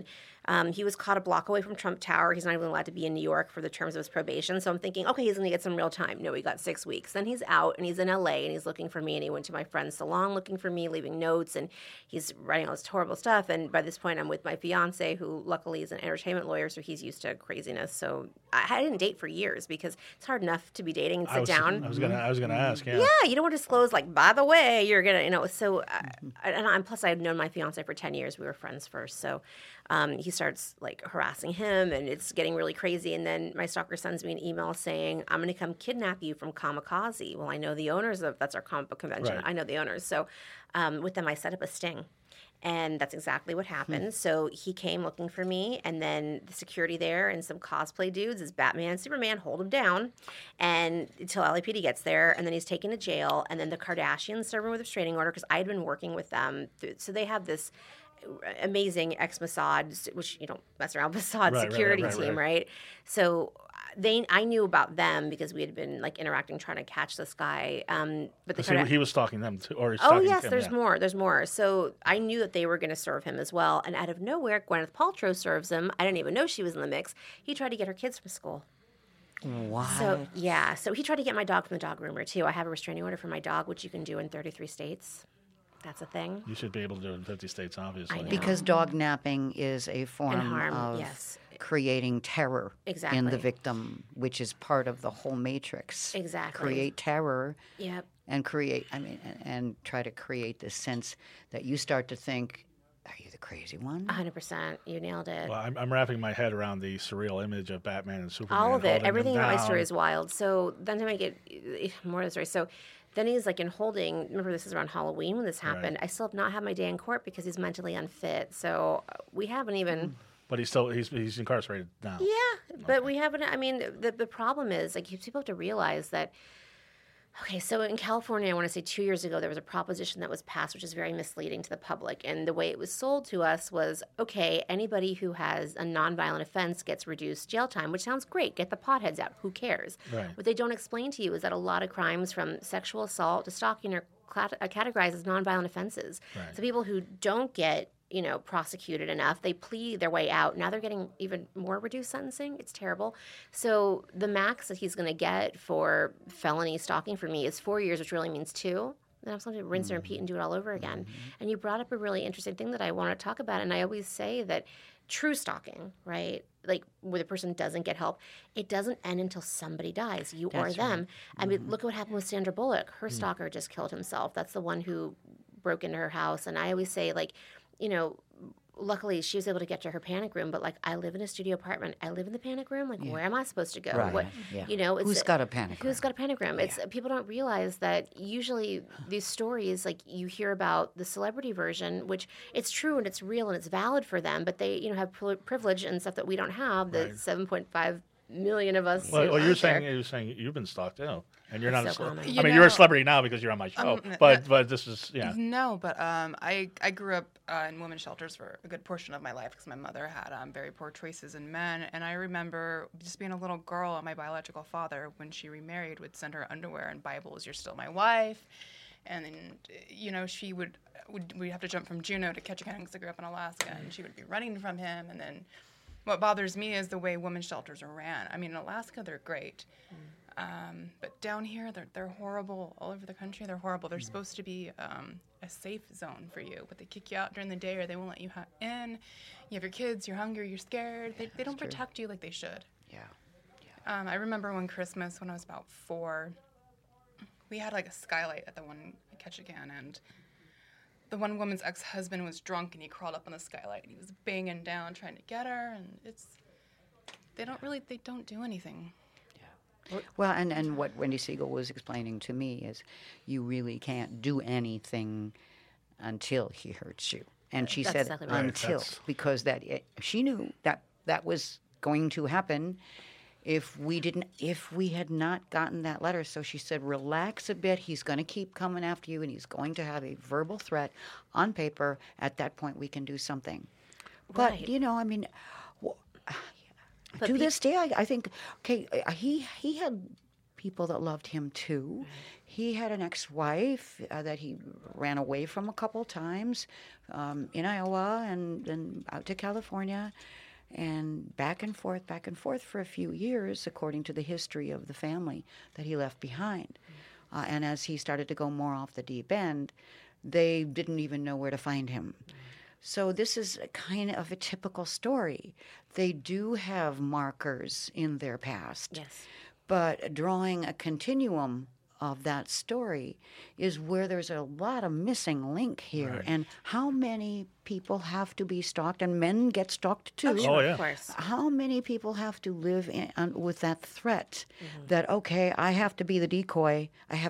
He was caught a block away from Trump Tower. He's not even allowed to be in New York for the terms of his probation. So I'm thinking, okay, he's going to get some real time. No, he got 6 weeks. Then he's out and he's in LA and he's looking for me. And he went to my friend's salon looking for me, leaving notes. And he's writing all this horrible stuff. And by this point, I'm with my fiance, who luckily is an entertainment lawyer. So he's used to craziness. So I didn't date for years because it's hard enough to be dating and sit down. I was gonna ask. Yeah. Yeah, you don't want to disclose, like, by the way, you're going to, so, and plus I had known my fiance for 10 years. We were friends first. So he starts, like, harassing him, and it's getting really crazy. And then my stalker sends me an email saying, I'm going to come kidnap you from Kamikaze. Well, I know the owners that's our comic book convention. Right. I know the owners. So with them, I set up a sting. And that's exactly what happened. So he came looking for me, and then the security there and some cosplay dudes is Batman and Superman hold him down, and until LAPD gets there, and then he's taken to jail, and then the Kardashians serve him with a restraining order because I had been working with them. So they have this amazing ex-Mossad, which you don't mess around with Mossad security team, right? So I knew about them because we had been like interacting, trying to catch this guy. But He was stalking them too, or there's more. There's more. So I knew that they were going to serve him as well. And out of nowhere, Gwyneth Paltrow serves him. I didn't even know she was in the mix. He tried to get her kids from school. Wow. So he tried to get my dog from the dog groomer too. I have a restraining order for my dog, which you can do in 33 states. That's a thing. You should be able to do it in 50 states, obviously. I know. Because dog napping is a form of creating terror in the victim, which is part of the whole matrix. Exactly. Create terror. Yep. And and try to create this sense that you start to think, are you the crazy one? 100%. You nailed it. Well, I'm wrapping my head around the surreal image of Batman and Superman. All of it. Everything in my down. story is wild. So then to make it more of the story. So then he's like in holding. Remember, this is around Halloween when this happened. Right. I still have not had my day in court because he's mentally unfit. So we haven't even. But he's incarcerated now. Yeah, but we haven't. I mean, the problem is like people have to realize that. Okay, so in California, I want to say 2 years ago, there was a proposition that was passed, which is very misleading to the public. And the way it was sold to us was, okay, anybody who has a nonviolent offense gets reduced jail time, which sounds great. Get the potheads out. Who cares? Right. What they don't explain to you is that a lot of crimes from sexual assault to stalking are categorized as nonviolent offenses. Right. So people who don't get prosecuted enough, they plead their way out. Now they're getting even more reduced sentencing. It's terrible. So the max that he's going to get for felony stalking for me is 4 years, which really means 2. Then I'm supposed to rinse and repeat and do it all over again. Mm-hmm. And you brought up a really interesting thing that I want to talk about. And I always say that true stalking, right? Like where the person doesn't get help, it doesn't end until somebody dies, you or them. Right. I mean, look at what happened with Sandra Bullock. Her stalker just killed himself. That's the one who broke into her house. And I always say, like, luckily she was able to get to her panic room, but like I live in a studio apartment. I live in the panic room. Like, where am I supposed to go? Right. What, who's got a panic room? Who's got a panic room? It's people don't realize that usually these stories, like you hear about the celebrity version, which it's true and it's real and it's valid for them, but they have privilege and stuff that we don't have. The 7.5 million of us. Well, you're saying you've been stalked too, and you're not. You're a celebrity now because you're on my show. But this is No, but I grew up in women's shelters for a good portion of my life because my mother had very poor choices in men, and I remember just being a little girl, and my biological father, when she remarried, would send her underwear and Bibles. You're still my wife, and then she we'd have to jump from Juneau to Ketchikan because I grew up in Alaska, and she would be running from him, and then. What bothers me is the way women's shelters are ran. I mean, in Alaska, they're great. But down here, they're horrible. All over the country, they're horrible. They're supposed to be a safe zone for you, but they kick you out during the day or they won't let you in. You have your kids, you're hungry, you're scared. They don't protect you like they should. Yeah. I remember one Christmas when I was about 4, we had like a skylight at the one at Ketchikan, and the one woman's ex-husband was drunk and he crawled up on the skylight and he was banging down trying to get her, and they don't do anything. Yeah. Well, and what Wendy Siegel was explaining to me is you really can't do anything until he hurts you. And she said exactly right. Until, because she knew that was going to happen if we had not gotten that letter. So she said, relax a bit. He's going to keep coming after you, and he's going to have a verbal threat on paper. At that point, we can do something. Right. But, to this day, I think, okay, he people that loved him too. He had an ex-wife that he ran away from a couple times in Iowa and then out to California, and back and forth for a few years, according to the history of the family that he left behind. And as he started to go more off the deep end, they didn't even know where to find him. So this is a kind of a typical story. They do have markers in their past. Yes. But drawing a continuum of that story is where there's a lot of missing link here. Right. And how many people have to be stalked, and men get stalked too. Oh, yeah. Of course. How many people have to live with that threat that, okay, I have to be the decoy.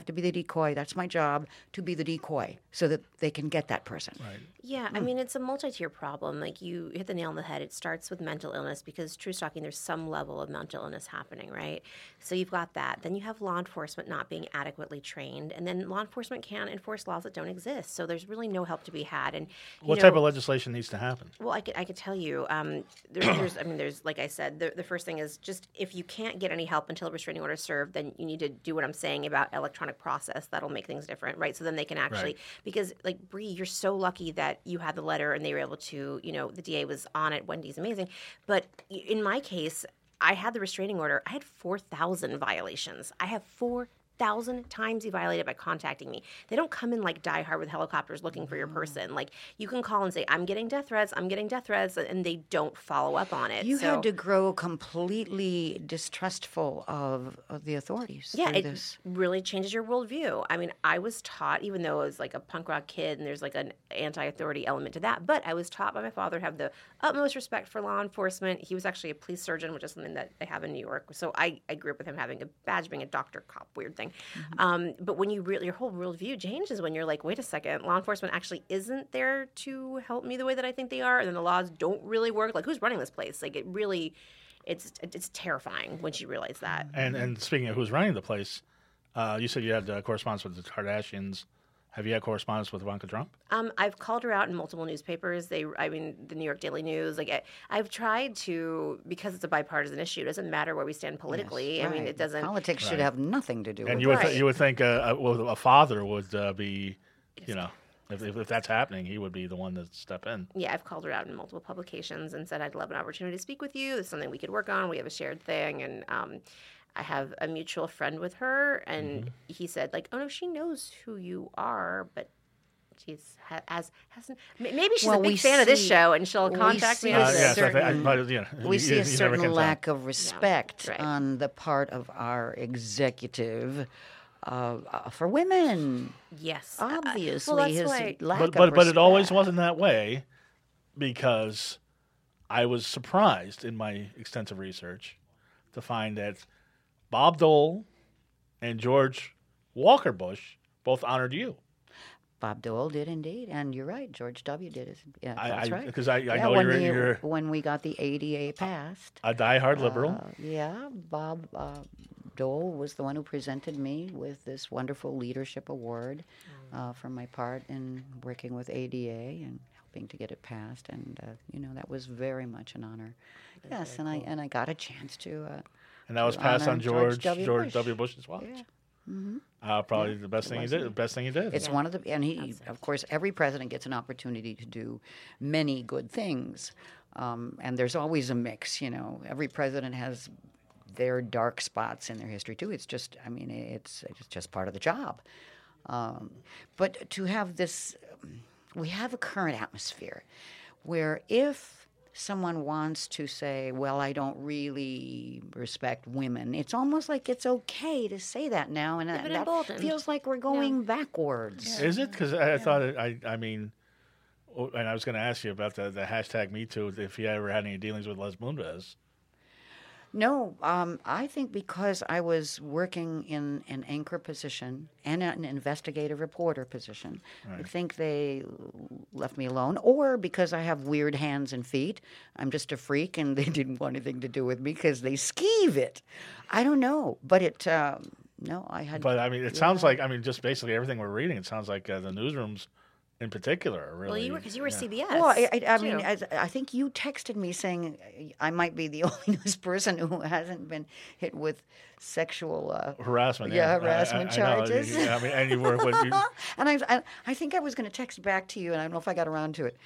That's my job, to be the decoy so that they can get that person. Right. Yeah, I mean, it's a multi-tier problem. Like, you hit the nail on the head. It starts with mental illness, because true stalking, there's some level of mental illness happening, right? So you've got that. Then you have law enforcement not being adequately trained. And then law enforcement can't enforce laws that don't exist. So there's really no help to be had. And What type of legislation needs to happen? Well, I could tell you. There's like I said, the first thing is just, if you can't get any help until a restraining order is served, then you need to do what I'm saying about electronic process. That'll make things different, right? So then they can actually, Right. because like Bree, you're so lucky that you had the letter and they were able to, the DA was on it. Wendy's amazing, but in my case, I had the restraining order. I had 4,000 violations. I have 4,000 times he violated by contacting me. They don't come in like Die Hard with helicopters looking for your person. Like, you can call and say, I'm getting death threats, and they don't follow up on it. You had to grow completely distrustful of the authorities. Yeah, through it this. really changes your worldview. I mean, I was taught, even though I was like a punk rock kid and there's like an anti-authority element to that, but I was taught by my father to have the utmost respect for law enforcement. He was actually a police surgeon, which is something that they have in New York. So I grew up with him having a badge, being a doctor, cop, weird thing. But when your whole worldview changes when you're like, wait a second, law enforcement actually isn't there to help me the way that I think they are, and then the laws don't really work. Like, who's running this place? Like, it really, it's terrifying once you realize that. And speaking of who's running the place, you said you had correspondence with the Kardashians. Have you had correspondence with Ivanka Trump? I've called her out in multiple newspapers. The New York Daily News. Like, I've tried to, because it's a bipartisan issue. It doesn't matter where we stand politically. Yes, I mean, right. it doesn't. Politics should Right. have nothing to do And with you it. would Right. you would think a father would be, if that's happening, he would be the one to step in. Yeah, I've called her out in multiple publications and said, I'd love an opportunity to speak with you. It's something we could work on. We have a shared thing. And I have a mutual friend with her. And he said, like, oh, no, she knows who you are, but hasn't. Maybe she's Well, a big we fan of this see- show, and she'll we contact me. see on a this. Yes, certain- we see you a never certain can tell. lack of respect right. on the part of our executive for women. Yes. Obviously, well, that's his why. lack But of it always respect. wasn't that way, because I was surprised in my extensive research to find that Bob Dole and George Walker Bush both honored you. Bob Dole did indeed, and you're right. George W. did it. Yeah, that's right. Because I Yeah, know when you're when we got the ADA passed. a diehard liberal. Yeah, Bob Dole was the one who presented me with this wonderful leadership award for my part in working with ADA and helping to get it passed, and that was very much an honor. Yes, and I got a chance to. And that was to passed honor on George W. W. Bush's watch. Yeah. Probably the best thing he did. The best thing he did. It's one of the, and he, of course, every president gets an opportunity to do many good things, and there's always a mix. Every president has their dark spots in their history too. It's just, it's just part of the job. But to have this, we have a current atmosphere where if someone wants to say, well, I don't really respect women, it's almost like it's okay to say that now, and been that emboldened. feels like we're going backwards. Is it? Because I thought I mean, and I was going to ask you about the hashtag Me Too, if you ever had any dealings with Les Moonves. No, I think because I was working in an anchor position and an investigative reporter position, I think they left me alone. Or because I have weird hands and feet, I'm just a freak, and they didn't want anything to do with me because they skeeve it. I don't know, but no, I had. But it sounds like just basically everything we're reading. It sounds like the newsrooms in particular are really. Well, you were because you were CBS. Well, I mean, too. I think you texted me saying I might be the only news person who hasn't been hit with sexual harassment. harassment charges. I know. I mean, and you work with. And I think I was going to text back to you, and I don't know if I got around to it.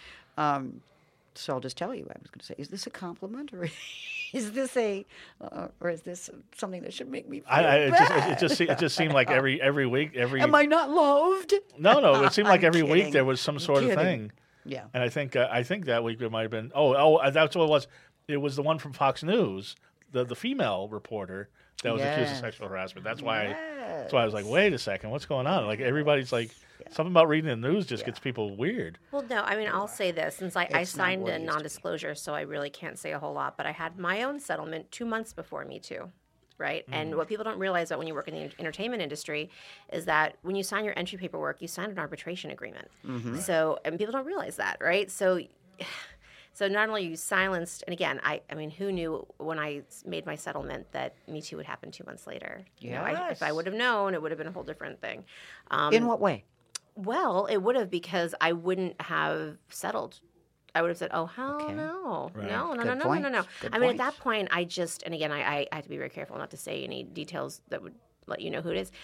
So I'll just tell you. I was going to say, is this a compliment, or is this or is this something that should make me feel bad? It just seemed like every week, Am I not loved? No. It seemed like I'm every week kidding. there was some sort of Kidding. thing. Yeah. And I think that week it might have been. Oh, that's what it was. It was the one from Fox News, the female reporter that was accused of Yes. sexual harassment. That's why. Yes. That's why I was like, wait a second, what's going on? Like everybody's like, something about reading the news just gets people weird. Well, no, I mean, I'll say this since I It's not signed what a it used to be. non-disclosure, so I really can't say a whole lot. But I had my own settlement 2 months before Me Too, right? And what people don't realize about when you work in the entertainment industry is that when you sign your entry paperwork, you sign an arbitration agreement. So, and people don't realize that, right? So not only are you silenced, and again, I mean, who knew when I made my settlement that Me Too would happen 2 months later? You know, if I Yes. would have known, it would have been a whole different thing. In what way? Well, it would have because I wouldn't have settled. I would have said, "Oh hell Okay. no, Right. no, no, Good no, no, point. no, no." Good I mean, at point. that point, I just, and again, I have to be very careful not to say any details that would let you know who it is.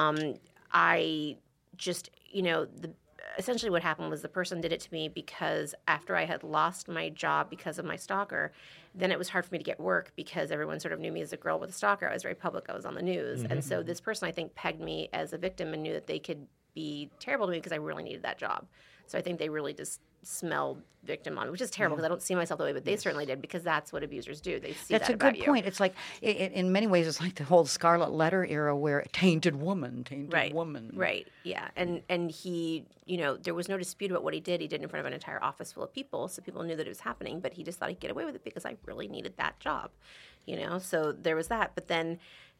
I just, essentially what happened was the person did it to me because after I had lost my job because of my stalker, then it was hard for me to get work because everyone sort of knew me as a girl with a stalker. I was very public. I was on the news. And so this person, I think, pegged me as a victim and knew that they could be terrible to me because I really needed that job. So I think they really just smelled victim on me, which is terrible because I don't see myself that way, but they certainly did because that's what abusers do. They see That's that a about good you. point. It's like, in many ways, it's like the whole Scarlet Letter era where tainted woman. Right. Yeah. And he, there was no dispute about what he did. He did it in front of an entire office full of people, so people knew that it was happening, but he just thought he'd get away with it because I really needed that job, So there was that. But then,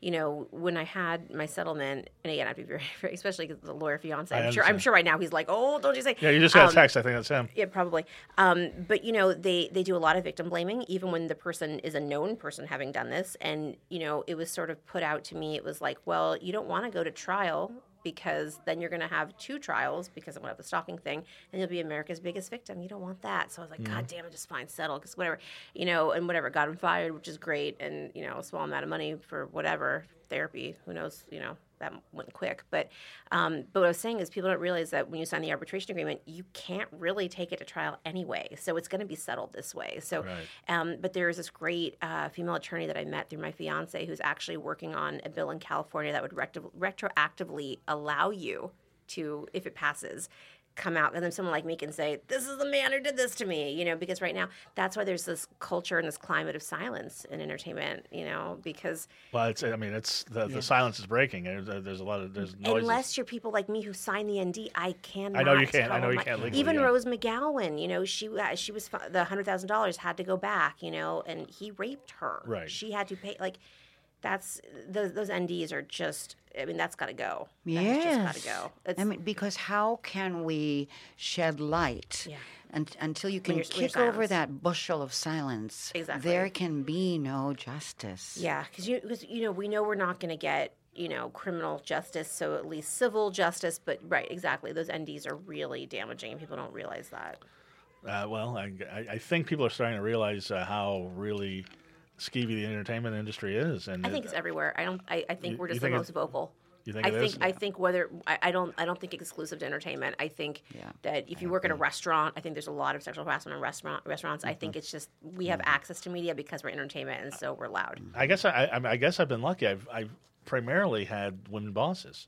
when I had my settlement, and again, I'd be very, very especially because the lawyer fiance, I'm understand. sure right now he's like, oh, don't you say. Yeah, you just got a text. I think that's him. Yeah, probably. But they do a lot of victim blaming, even when the person is a known person having done this. And it was sort of put out to me. It was like, well, you don't want to go to trial because then you're going to have 2 trials because of the stalking thing, and you'll be America's biggest victim. You don't want that. So I was like, God damn it, just fine, settle, because whatever, and whatever. Got him fired, which is great, and a small amount of money for whatever therapy. Who knows? That went quick. But what I was saying is people don't realize that when you sign the arbitration agreement, you can't really take it to trial anyway. So it's going to be settled this way. So, but there is this great female attorney that I met through my fiance who's actually working on a bill in California that would retroactively allow you to, if it passes, come out, and then someone like me can say, this is the man who did this to me, because right now that's why there's this culture and this climate of silence in entertainment, because Well, it's the silence is breaking. There's a lot of noises. unless you're people like me who sign the ND, I cannot. I know you can't. I know tell you my- can't legally, Even yeah. Rose McGowan, she was the $100,000 had to go back, and he raped her. Right. She had to pay. Like, that's those NDs are just. I mean, that's got to go. Yes. That's just got to go. It's, because how can we shed light Yeah. until you can you're kick over silenced. that bushel of silence? Exactly. There can be no justice. Yeah, because we know we're not going to get criminal justice, so at least civil justice. But right, exactly, those NDs are really damaging, and people don't realize that. Well, I think people are starting to realize how really skeevy the entertainment industry is, and I think it's everywhere. I think we're you just the think most vocal. You think it is? I think whether I don't think it's exclusive to entertainment. I think that if you work at a restaurant, I think there's a lot of sexual harassment in restaurants. I think it's just we have access to media because we're entertainment, and so we're loud. I guess I guess I've been lucky. I've primarily had women bosses,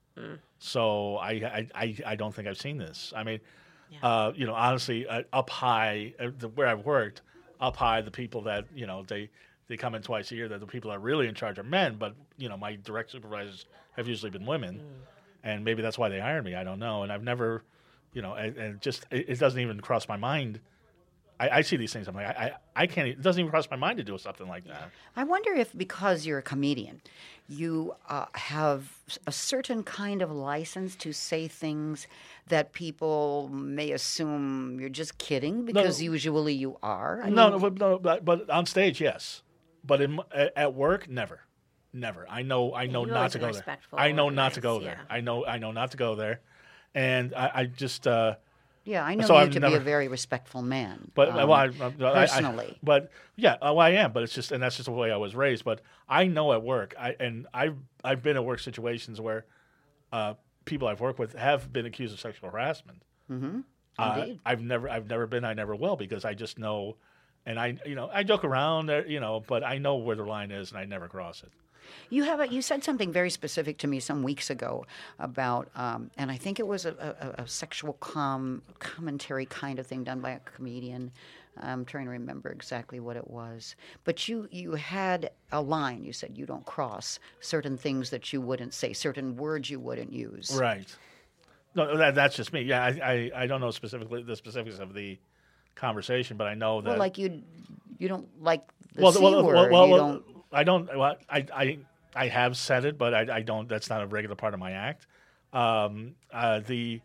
so I don't think I've seen this. I mean, honestly, up high where I've worked, up high the people that they come in twice a year. That the people that are really in charge are men, but my direct supervisors have usually been women, and maybe that's why they hired me. I don't know, and I've never, and it doesn't even cross my mind. I see these things. I'm like, I can't. It doesn't even cross my mind to do something like that. I wonder if because you're a comedian, you have a certain kind of license to say things that people may assume you're just kidding because usually you are. But on stage, yes. But at work, never. I know you've not always to been go there. respectful I know and not to nice, go there. yeah. I know not to go there. and I just. Yeah, I know So you I've to never- be a very respectful man. But personally. but yeah, I am. But it's just, and that's just the way I was raised. But I know at work, I've been at work situations where people I've worked with have been accused of sexual harassment. Mm-hmm. Indeed. I've never been. I never will, because I just know, and I joke around, but I know where the line is, and I never cross it. You said something very specific to me some weeks ago about, and I think it was a sexual commentary kind of thing done by a comedian. I'm trying to remember exactly what it was. But you had a line. You said you don't cross certain things that you wouldn't say, certain words you wouldn't use. Right. No, that's just me. Yeah, I don't know specifically the specifics of the conversation, but I know that. Well, like you don't like the C word. You don't. I don't. Well, I have said it, but I don't. That's not a regular part of my act. The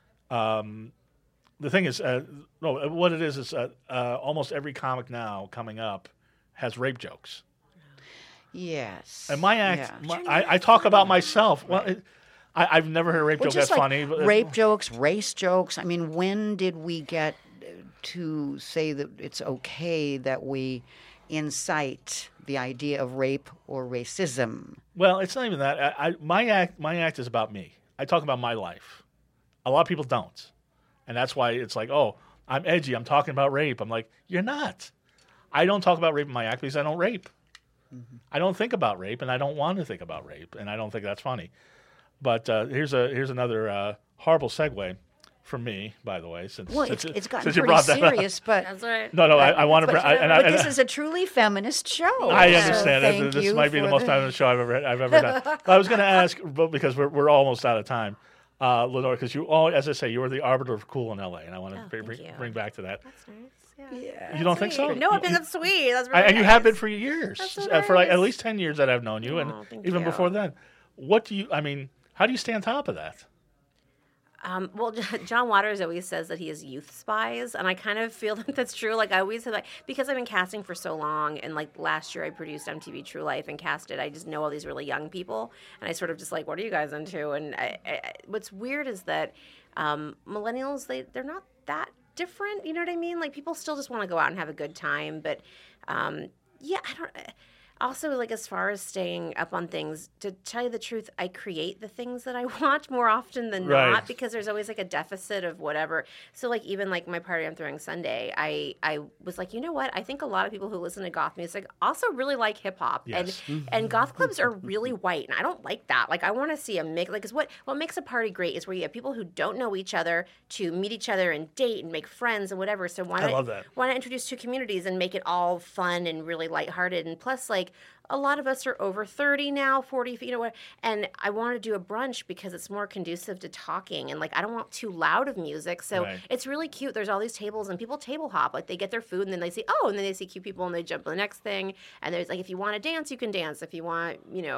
thing is, no. What it is almost every comic now coming up has rape jokes. Yes. And my act, Yeah. I talk about myself. Well, I've never heard a rape joke just that's like funny. But rape jokes, race jokes. I mean, when did we get to say that it's okay that we incite the idea of rape or racism? Well, it's not even that. My act is about me. I talk about my life. A lot of people don't, and that's why it's like, oh, I'm edgy. I'm talking about rape. I'm like, you're not. I don't talk about rape in my act because I don't rape. Mm-hmm. I don't think about rape, and I don't want to think about rape, and I don't think that's funny. But here's another horrible segue from me, by the way. Since it's gotten you pretty brought that serious, but That's right. No, I want to. but this is a truly feminist show. I so understand. thank This you might be the for most feminist show I've ever done. But I was going to ask, but because we're almost out of time, Lenore, because as I say, you were the arbiter of cool in LA, and I want to thank you. bring back to that. That's nice. Yeah. You don't think so? No, I think that's sweet. That's really And you nice. have been for years, That's so for like at nice. least 10 years that I've known you, and thank even you. before then. What do you? I mean, how do you stay on top of that? Well, John Waters always says that he has youth spies, and I kind of feel that that's true. Like, I always have, because I've been casting for so long, and like last year I produced MTV True Life and casted, I just know all these really young people, and I sort of just like, what are you guys into? And what's weird is that millennials, they're not that different, you know what I mean? Like, people still just want to go out and have a good time, but yeah, I don't. Also, like, as far as staying up on things, to tell you the truth, I create the things that I watch more often than Right. not, because there's always like a deficit of whatever. So like, even like my party I'm throwing Sunday, I was like, you know what? I think a lot of people who listen to goth music also really like hip hop, Yes. and goth clubs are really white, and I don't like that. Like, I want to see a mix. Like, 'cause what makes a party great is where you have people who don't know each other to meet each other and date and make friends and whatever. So I love that. why not introduce two communities and make it all fun and really lighthearted? And plus, like, a lot of us are over 30 now, 40, you know what? And I want to do a brunch because it's more conducive to talking. And like, I don't want too loud of music. So Right. it's really cute. There's all these tables and people table hop. Like, they get their food and then they say, oh, and then they see cute people and they jump to the next thing. And there's like, if you want to dance, you can dance. If you want,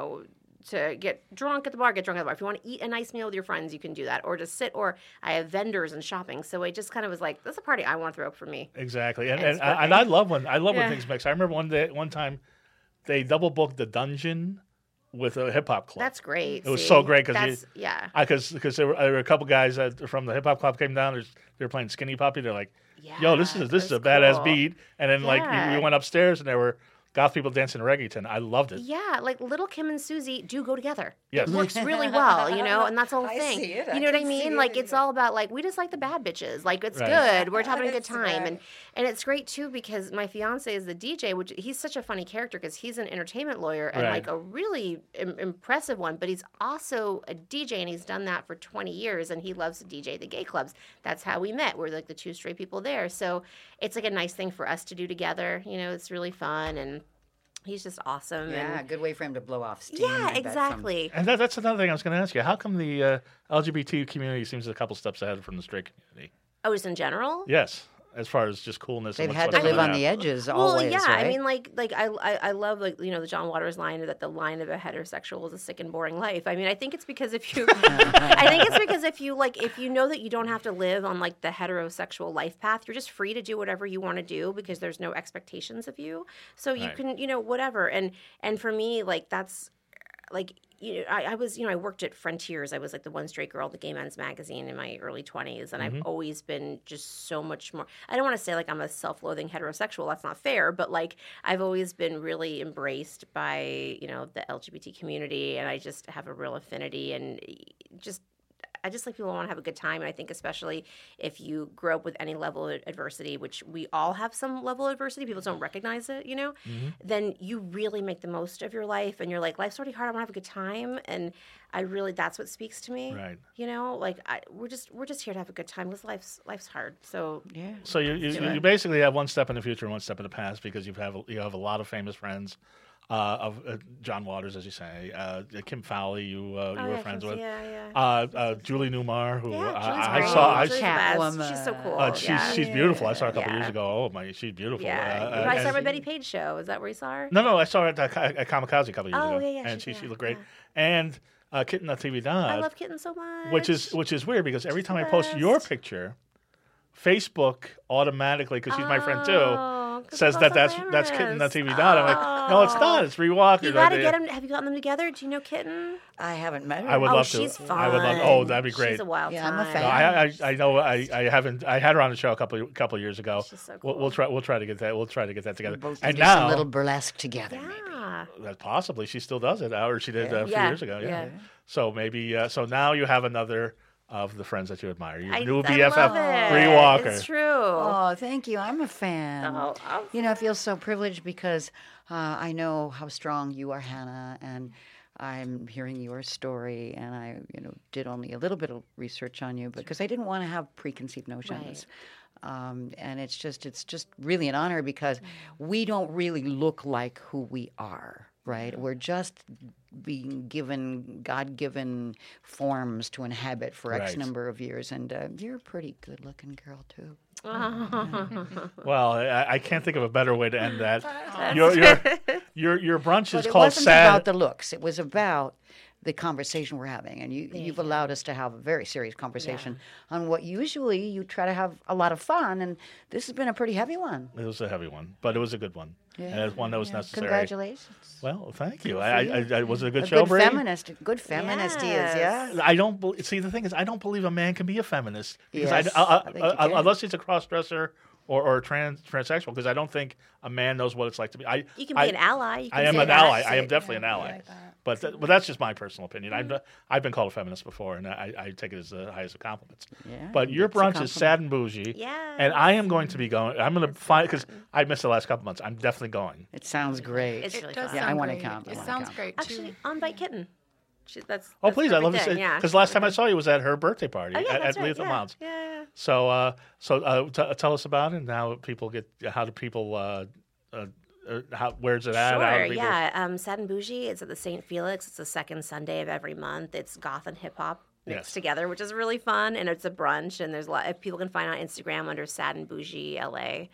to get drunk at the bar, get drunk at the bar. If you want to eat a nice meal with your friends, you can do that. Or just sit, or I have vendors and shopping. So it just kind of was like, that's a party I want to throw for me. Exactly, and it's I love when Yeah. things mix. I remember one time they double booked the Dungeon with a hip hop club. That's great. It was see? so great because That's- yeah. because there were a couple guys from the hip hop club came down. They were playing Skinny Puppy. They're like, "Yo, this is that's a badass cool. beat." And then like Yeah. we went upstairs and there were goth people dancing reggaeton. I loved it. Yeah, like Little Kim and Susie do go together. Yes. It works really well, and that's the whole I thing. see it. I You know what I can see mean? it. Like, it's all about, like, we just like the bad bitches. Like, it's Right. good. We're having a good That's time. right. And it's great, too, because my fiance is the DJ, which he's such a funny character because he's an entertainment lawyer and, Right. like, a really impressive one. But he's also a DJ, and he's done that for 20 years, and he loves to DJ the gay clubs. That's how we met. We're, like, the two straight people there. So it's, like, a nice thing for us to do together. It's really fun, and he's just awesome. Yeah, and good way for him to blow off steam. yeah, I bet, from- exactly. And that's another thing I was going to ask you. How come the LGBT community seems a couple steps ahead from the straight community? Oh, just in general? Yes, as far as just coolness. They've and had what's to live going on the edges Well, always, yeah, right? I mean, like I love, like, the John Waters line that the line of a heterosexual is a sick and boring life. I mean, I think it's because if you, if you know that you don't have to live on like the heterosexual life path, you're just free to do whatever you want to do because there's no expectations of you. So you Right. can, whatever. And for me, like, that's like, I was, I worked at Frontiers. I was like the one straight girl at the Gay Men's Magazine in my early 20s. And I've always been just so much more. I don't want to say like I'm a self-loathing heterosexual. That's not fair. But like I've always been really embraced by, the LGBT community. And I just have a real affinity and I just like people want to have a good time. And I think especially if you grow up with any level of adversity, which we all have some level of adversity, people don't recognize it, then you really make the most of your life. And you're like, life's already hard. I want to have a good time. And that's what speaks to me. Right. We're just here to have a good time because life's hard. So Yeah. So you basically have one step in the future and one step in the past because you have a lot of famous friends. Of John Waters, as you say, Kim Fowley, you were friends with, Julie Newmar, who I saw. She's so cool. She's beautiful. I saw her a couple years ago. she's beautiful. Yeah, I saw her at Betty Page show. Is that where you saw her? No, I saw her at Kamikaze a couple years ago. Yeah, and she looked great. And Kitten TV Dad. I love Kitten so much. Which is weird because every time I post your picture, Facebook automatically, because she's my friend too, says that's Kitten TV Dad. I'm like, no, it's not. It's Bree Walker. You gotta get them. Have you gotten them together? Do you know Kitten? I haven't met her. I would love to. She's fun. I would love. Oh, that'd be great. She's a wild time. I'm a fan. No, I know. I haven't. I had her on the show a couple years ago. She's so cool. We'll try to get that. We'll try to get that together. Both and do now, some little burlesque together. Yeah. possibly she still does it, or she did a few years ago. Yeah. So maybe. So now you have another of the friends that you admire. Your new I BFF, love it. Bree Walker. It's true. Oh, thank you. I'm a fan. Oh, I feel so privileged because I know how strong you are, Hannah, and I'm hearing your story, and I, did only a little bit of research on you because I didn't want to have preconceived notions. And it's just really an honor because we don't really look like who we are, right? We're just being given God-given forms to inhabit for X number of years, and you're a pretty good-looking girl too. Well, I can't think of a better way to end that. Your brunch is But called it wasn't Sad. about the looks. It was about the conversation we're having, and you've allowed us to have a very serious conversation on what usually you try to have a lot of fun, and this has been a pretty heavy one. It was a heavy one, but it was a good one. Yeah. And it's one that was necessary. Congratulations. Well, thank you. I was it a good A show, good Bree? good feminist he is, yeah? I don't see. The thing is, I don't believe a man can be a feminist because Yes, I think you can. unless he's a cross-dresser or transsexual. Because I don't think a man knows what it's like to be. You can be an ally. You can I am say an that. ally. I am definitely an ally. like that. But that's just my personal opinion. I've been called a feminist before, and I take it as the highest of compliments. Yeah, But your that's a brunch is compliment. sad and bougie. Yes. And I am going to be going. I'm going to find because I missed the last couple months. I'm definitely going. It sounds great. It's really It does fun. Yeah, I sound wanna great. come. I It wanna sounds come. great too. Actually, on by Kitten. That's Oh, please! I love to everything, say yeah. because last time I saw you was at her birthday party Oh, yeah, at that's right. Letha Mounds. Yeah. So, tell us about it and how people get. How do people? Where's it at? How Sure, do people- yeah. Sad and Bougie, it's at the St. Felix. It's the second Sunday of every month. It's goth and hip hop mixed Yes. together, which is really fun. And it's a brunch, and there's a lot. If people can find on Instagram under Sad and Bougie LA.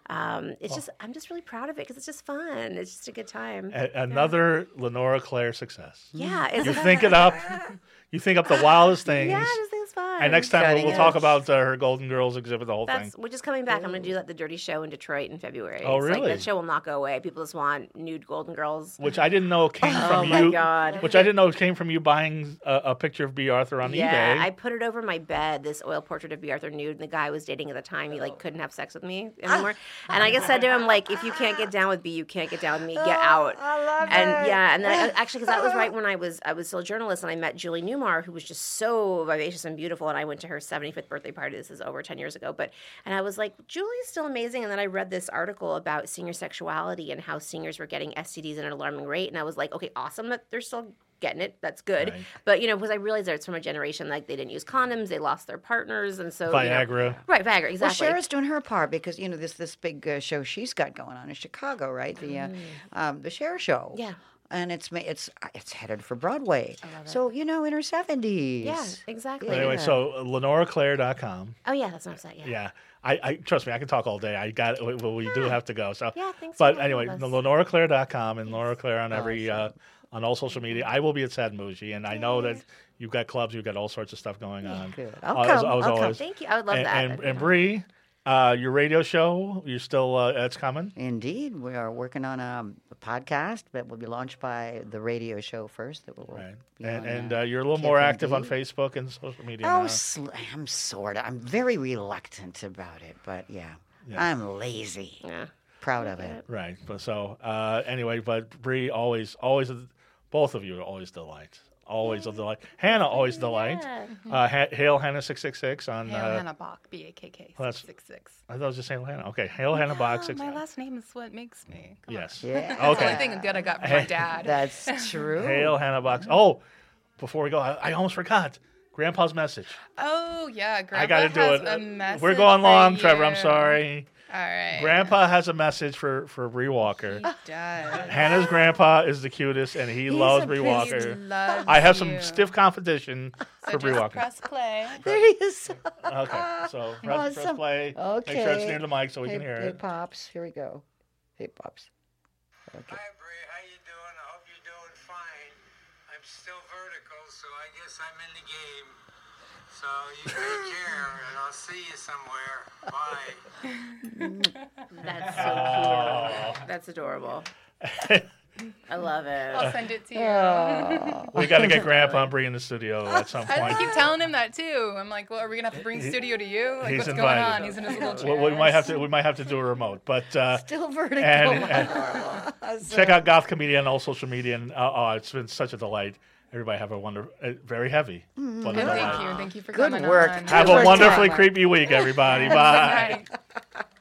Just I'm just really proud of it because it's just fun. It's just a good time. Another Lenora Claire success. Yeah, You think it up. You think up the wildest things. Yeah, this thing's fun. And next time Cutting we'll talk edge. about her Golden Girls exhibit, the whole thing. Which is coming back. I'm going to do that the Dirty Show in Detroit in February. Oh, It's like, really? that show will not go away. People just want nude Golden Girls. Which I didn't know came Oh from my you. God. Which I didn't know came from you buying a picture of B. Arthur on Yeah, eBay. I put it over my bed, this oil portrait of B. Arthur nude, and the guy I was dating at the time, he couldn't have sex with me anymore. And I just said to him, if you can't get down with B, you can't get down with me. Get out. I love And yeah, and then actually, because that was right when I was still a journalist, and I met Julie Newmar, who was just so vivacious and beautiful, and I went to her 75th birthday party. This is over 10 years ago, and I was like, Julie's still amazing. And then I read this article about senior sexuality and how seniors were getting STDs at an alarming rate, and I was like, okay, awesome that they're still getting it. That's good. Right. But because I realized that it's from a generation they didn't use condoms, they lost their partners, and so Viagra. right, Viagra, Well, exactly. Cher's doing her part because this big show she's got going on in Chicago, right? The Cher Show. Yeah. And it's headed for Broadway. So in her 70s. Yeah, exactly. Anyway, so LenoraClaire.com. Oh yeah, that's not upset. Yeah. Yeah. I trust me, I can talk all day. I got it. Well, we do have to go. So Yeah, thanks But for anyway, having us. LenoraClaire.com and Laura Claire on every on all social media. I will be at Sad and Bougie, and I know that you've got clubs, you've got all sorts of stuff going on. Good. I'll come. Thank you. I would love that. And Bree, Your radio show, you're still, it's coming? Indeed, we are working on a podcast that will be launched by the radio show first. That will Right. be And on, you're a little more active on KFMD. Facebook and social media Oh, now. I'm sort of. I'm very reluctant about it, but yeah. I'm lazy. Yeah. Proud of it. Right. But so, anyway, but Bree, always, both of you are always delight. Always a delight. Hannah, always delight. Hail Hannah 666 on. Hail Hannah Bach, B-A-K-K, that's- 666. I thought it was just Hail Hannah. Okay, Hail Hannah Bach My 666. last name is what makes me. Come on. Yes. Yeah. That's the only Okay. thing good I got from my dad. That's true. Hail Hannah Box. Oh, before we go, I almost forgot. Grandpa's message. Oh, yeah. Grandpa I got to do has it. a message We're going for long, Trevor. I'm you. sorry. All right. Grandpa has a message for Bree Walker. He does. Hannah's grandpa is the cutest, and he loves Bree He Walker. loves I have some you. stiff competition So for Bree just Walker. press play. There he is. Okay, so press Awesome. play. Okay. Make sure it's near the mic so we hey, can hear hey, it. Pops. Here we go. Hey, Pops. Okay. Hi, Bree. How you doing? I hope you're doing fine. I'm still vertical, so I guess I'm in the game. So you take care, and I'll see you somewhere. Bye. That's so cute. That's adorable. I love I'll it. send it to you. We got to get Grandpa and Bree in the studio at some I point. keep telling him that too. I'm like, well, are we gonna have to bring studio to you? Like, he's what's invited. going on? He's in his little chair. We might have to do a remote, but Still vertical. and check out Goth Comedian on all social media. And it's been such a delight. Everybody have a wonderful, very heavy. But a And delight. thank you for Good coming work. on. Have Good a work, wonderfully Tara. creepy week, everybody. Bye. Good night.